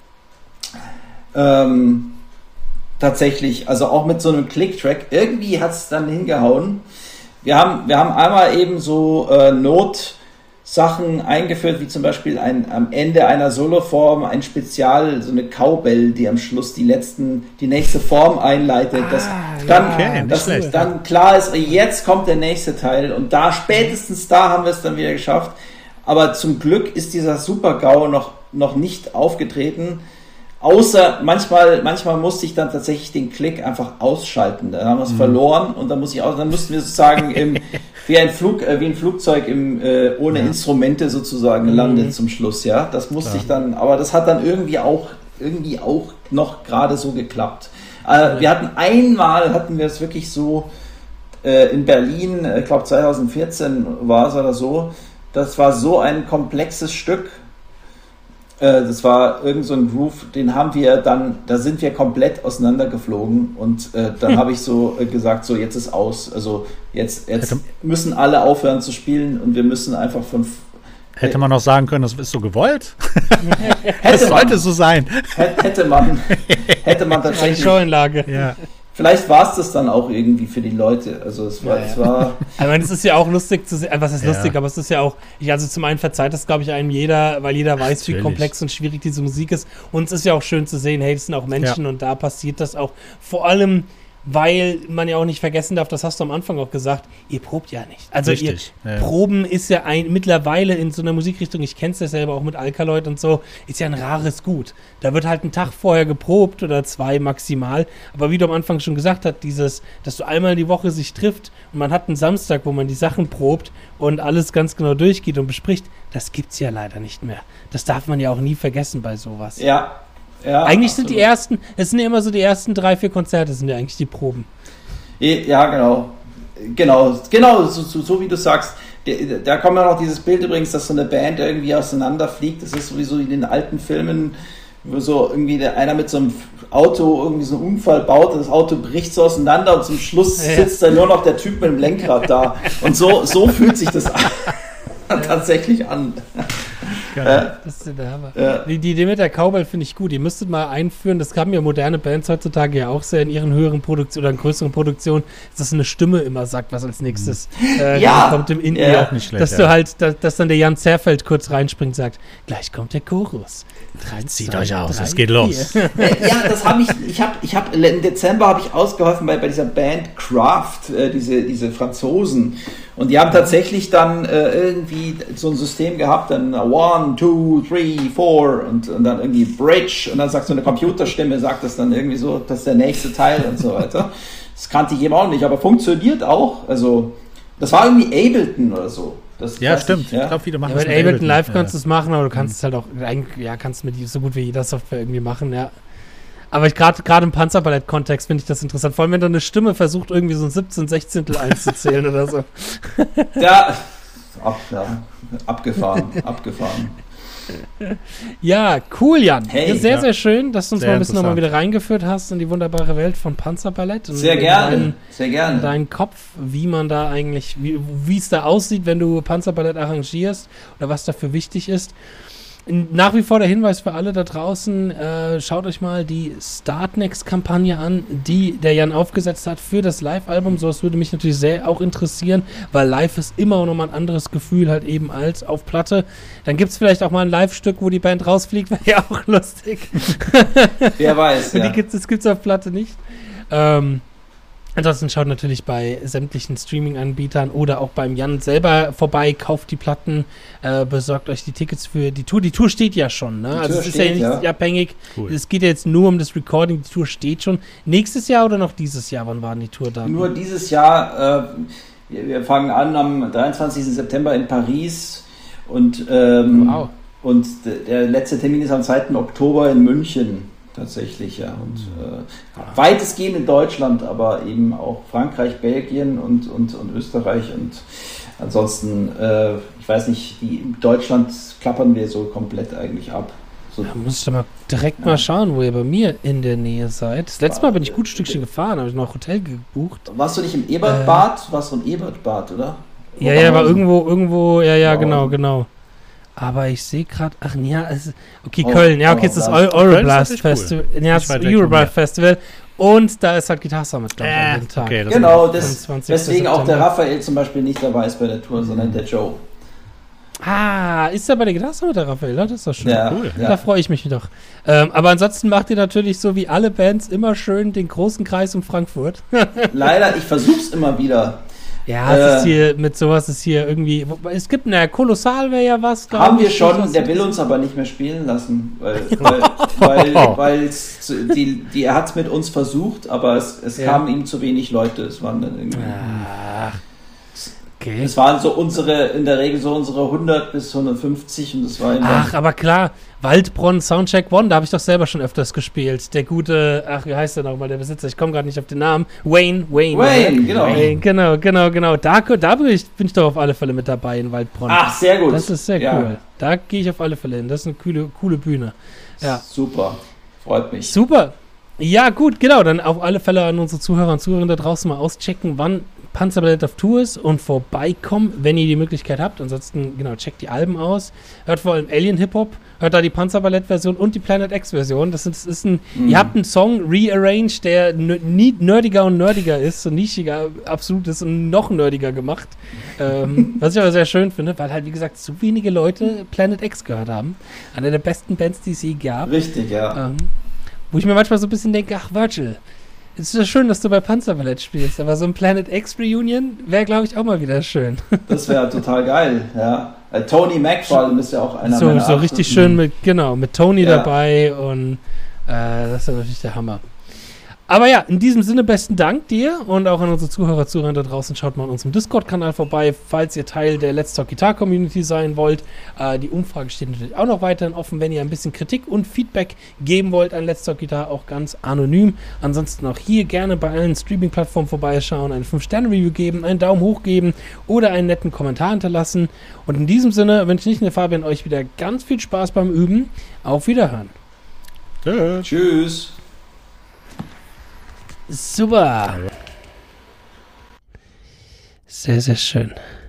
ähm, tatsächlich, also auch mit so einem Click-Track, irgendwie hat es dann hingehauen. Wir haben, wir haben einmal eben so äh, Notsachen eingeführt, wie zum Beispiel ein, am Ende einer Soloform ein Spezial, so eine Cowbell, die am Schluss die letzten, die nächste Form einleitet, dass ah, dann, okay, dass schlecht, dann ja. klar ist, jetzt kommt der nächste Teil und da spätestens da haben wir es dann wieder geschafft. Aber zum Glück ist dieser Super-GAU noch, noch nicht aufgetreten. Außer manchmal, manchmal musste ich dann tatsächlich den Klick einfach ausschalten. Dann haben wir es mhm. verloren und dann muss ich aus, dann mussten wir sozusagen im, wie ein Flug, äh, wie ein Flugzeug im, äh, ohne ja. Instrumente sozusagen mhm. landet zum Schluss. Ja, das musste Klar. ich dann, aber das hat dann irgendwie auch, irgendwie auch noch gerade so geklappt. Äh, ja. Wir hatten einmal, hatten wir es wirklich so äh, in Berlin, ich glaube zwanzig vierzehn war es oder so. Das war so ein komplexes Stück. Äh, das war irgend so ein Groove, den haben wir dann, da sind wir komplett auseinandergeflogen und äh, dann hm. habe ich so äh, gesagt, so jetzt ist aus. Also jetzt, jetzt müssen alle aufhören zu spielen und wir müssen einfach von... Hätte man noch sagen können, das ist so gewollt? Das sollte man, so sein. Hätte man, hätte man tatsächlich... Eine Showinlage. Ja. Vielleicht war es das dann auch irgendwie für die Leute. Also es war, ja, ja. es war. Ich meine, es ist ja auch lustig zu sehen, was ist ja. lustig, aber es ist ja auch, ich, also zum einen verzeiht das, glaube ich, einem jeder, weil jeder weiß, Natürlich. wie komplex und schwierig diese Musik ist. Und es ist ja auch schön zu sehen, hey, das sind auch Menschen ja. und da passiert das auch. Vor allem, weil man ja auch nicht vergessen darf, das hast du am Anfang auch gesagt, ihr probt ja nicht. Also Richtig. ihr ja. Proben ist ja ein, mittlerweile in so einer Musikrichtung, ich kenne es ja selber auch mit Alkaloid und so, ist ja ein rares Gut. Da wird halt einen Tag vorher geprobt oder zwei maximal. Aber wie du am Anfang schon gesagt hast, dieses, dass du einmal die Woche sich trifft und man hat einen Samstag, wo man die Sachen probt und alles ganz genau durchgeht und bespricht, das gibt's ja leider nicht mehr. Das darf man ja auch nie vergessen bei sowas. Ja. Ja, eigentlich absolut. sind die ersten, es sind ja immer so die ersten drei, vier Konzerte sind ja eigentlich die Proben. Ja, genau. Genau, genau, so, so, so wie du sagst. Da kommt ja noch dieses Bild übrigens, dass so eine Band irgendwie auseinanderfliegt. Das ist sowieso in den alten Filmen, wo so irgendwie der, einer mit so einem Auto irgendwie so einen Unfall baut und das Auto bricht so auseinander und zum Schluss ja. sitzt dann nur noch der Typ mit dem Lenkrad da. Und so, so fühlt sich das an, tatsächlich an. Das ist der Hammer. Ja. Die, die Idee mit der Cowbell finde ich gut. Ihr müsstet mal einführen, das haben ja moderne Bands heutzutage ja auch sehr in ihren höheren Produktionen oder in größeren Produktionen, dass eine Stimme immer sagt, was als nächstes äh, ja. kommt im Indie. Ja. Nicht schlecht, dass ja. du halt, dass, dass dann der Jan Zerfeld kurz reinspringt und sagt, gleich kommt der Chorus. Drei, Zieht euch aus, es geht los. Ja, das habe ich, ich habe, ich habe, im Dezember habe ich ausgeholfen bei, bei dieser Band Craft, äh, diese, diese Franzosen. Und die haben tatsächlich dann äh, irgendwie so ein System gehabt, dann one, two, three, four und, und dann irgendwie Bridge und dann sagt so eine Computerstimme, sagt das dann irgendwie so, das ist der nächste Teil und so weiter. Das kannte ich eben auch nicht, aber funktioniert auch. Also, das war irgendwie Ableton oder so. Das ja, stimmt. Ich, ja. ich glaube, viele machen ja, das mit Ableton. Ableton Live ja. kannst du es machen, aber du kannst mhm. es halt auch, eigentlich, ja, kannst mit so gut wie jeder Software irgendwie machen, ja. Aber gerade gerade im Panzerballett-Kontext finde ich das interessant. Vor allem, wenn da eine Stimme versucht, irgendwie so ein siebzehn Sechzehntel einzuzählen oder so. Ja, ab, ja. abgefahren, abgefahren. Ja, cool, Jan. Hey, sehr, ja. sehr schön, dass du uns sehr mal ein bisschen nochmal wieder reingeführt hast in die wunderbare Welt von Panzerballett. Und sehr gerne, deinen, sehr gerne. In deinen Kopf, wie man da eigentlich, wie es da aussieht, wenn du Panzerballett arrangierst oder was dafür wichtig ist. Nach wie vor der Hinweis für alle da draußen, äh, schaut euch mal die Startnext-Kampagne an, die der Jan aufgesetzt hat für das Live-Album. So, das würde mich natürlich sehr auch interessieren, weil live ist immer noch mal ein anderes Gefühl halt eben als auf Platte. Dann gibt es vielleicht auch mal ein Live-Stück, wo die Band rausfliegt, wäre ja auch lustig. Wer weiß, ja. Die gibt's, das gibt es auf Platte nicht. Ähm, Ansonsten schaut natürlich bei sämtlichen Streaming-Anbietern oder auch beim Jan selber vorbei, kauft die Platten, äh, besorgt euch die Tickets für die Tour. Die Tour steht ja schon, ne? Die also es ist steht, ja nicht ja. abhängig. Cool. Es geht ja jetzt nur um das Recording, die Tour steht schon. Nächstes Jahr oder noch dieses Jahr? Wann war die Tour da? Nur dieses Jahr. Äh, wir, wir fangen an am dreiundzwanzigsten September in Paris und, ähm, wow. und d- der letzte Termin ist am zweiten Oktober in München. Tatsächlich, ja. Und äh, weitestgehend in Deutschland, aber eben auch Frankreich, Belgien und, und, und Österreich. Und ansonsten, äh, ich weiß nicht, die, in Deutschland klappern wir so komplett eigentlich ab. So. Da muss ich doch mal direkt ja. mal schauen, wo ihr bei mir in der Nähe seid. Das letzte Mal bin ich ein gutes Stückchen gefahren, habe ich noch Hotel gebucht. Warst du nicht im Ebertbad? Äh, Warst du im Ebertbad, oder? Ja, ja, war irgendwo, irgendwo, ja, ja, genau, genau. Aber ich sehe gerade, ach ja, es, okay, oh, Köln, ja, okay, es ist das Euroblast Festival, cool. ja, das Euroblast Festival und da ist halt Guitar Summit, glaube ich, äh, an dem Tag. Okay, das genau, das, deswegen auch der Raphael zum Beispiel nicht dabei ist bei der Tour, mhm. sondern der Joe. Ah, ist er bei der Guitar Summit, der Raphael, das ist doch schön. Ja, cool. Ja. Da freue ich mich doch. Ähm, aber ansonsten macht ihr natürlich so wie alle Bands immer schön den großen Kreis um Frankfurt. Leider, ich versuch's immer wieder. Ja, es äh, ist hier, mit sowas ist hier irgendwie, es gibt, naja, Kolossal wäre ja was. Haben wir schon, der will uns aber nicht mehr spielen lassen, weil, weil, weil, weil die, die, er hat es mit uns versucht, aber es, es ja. kamen ihm zu wenig Leute, es waren dann irgendwie... Ach, okay. Es waren so unsere, in der Regel so unsere hundert bis hundertfünfzig und das war immer... Ach, aber klar, Waldbronn, Soundcheck One, da habe ich doch selber schon öfters gespielt. Der gute, ach, wie heißt der nochmal, der Besitzer? Ich komme gerade nicht auf den Namen. Wayne, Wayne. Wayne, genau. Wayne, genau, genau, genau. Da, da bin, ich, bin ich doch auf alle Fälle mit dabei in Waldbronn. Ach, sehr gut. Das ist sehr ja. cool. Da gehe ich auf alle Fälle hin. Das ist eine coole, coole Bühne. Ja. Super, freut mich. Super. Ja, gut, genau. Dann auf alle Fälle an unsere Zuhörer und Zuhörerinnen da draußen mal auschecken, wann Panzerballett auf Tour ist und vorbeikommen, wenn ihr die Möglichkeit habt. Ansonsten, genau, checkt die Alben aus. Hört vor allem Alien Hip-Hop, hört da die Panzerballett-Version und die Planet X-Version. Das ist, ist ein, mhm. ihr habt einen Song rearranged, der n- nerdiger und nerdiger ist, so nischiger, absolut ist und noch nerdiger gemacht. ähm, was ich aber sehr schön finde, weil halt, wie gesagt, so wenige Leute Planet X gehört haben. Eine der besten Bands, die es je gab. Richtig, ja. Ähm, wo ich mir manchmal so ein bisschen denke, ach, Virgil, es ist ja schön, dass du bei Panzerballett spielst, aber so ein Planet X Reunion wäre, glaube ich, auch mal wieder schön. Das wäre total geil, ja. Äh, Tony Mac vor allem ist ja auch einer so, meiner So richtig schön mit, genau, mit Tony ja. dabei und äh, das ist ja natürlich der Hammer. Aber ja, in diesem Sinne besten Dank dir und auch an unsere Zuhörer, Zuhörer da draußen. Schaut mal in unserem Discord-Kanal vorbei, falls ihr Teil der Let's Talk Guitar Community sein wollt. Äh, die Umfrage steht natürlich auch noch weiterhin offen, wenn ihr ein bisschen Kritik und Feedback geben wollt an Let's Talk Guitar, auch ganz anonym. Ansonsten auch hier gerne bei allen Streaming-Plattformen vorbeischauen, eine fünf Sterne Review geben, einen Daumen hoch geben oder einen netten Kommentar hinterlassen. Und in diesem Sinne wünsche ich der Fabian euch wieder ganz viel Spaß beim Üben. Auf Wiederhören. Tschüss. Tschüss. Super. Sehr, sehr schön.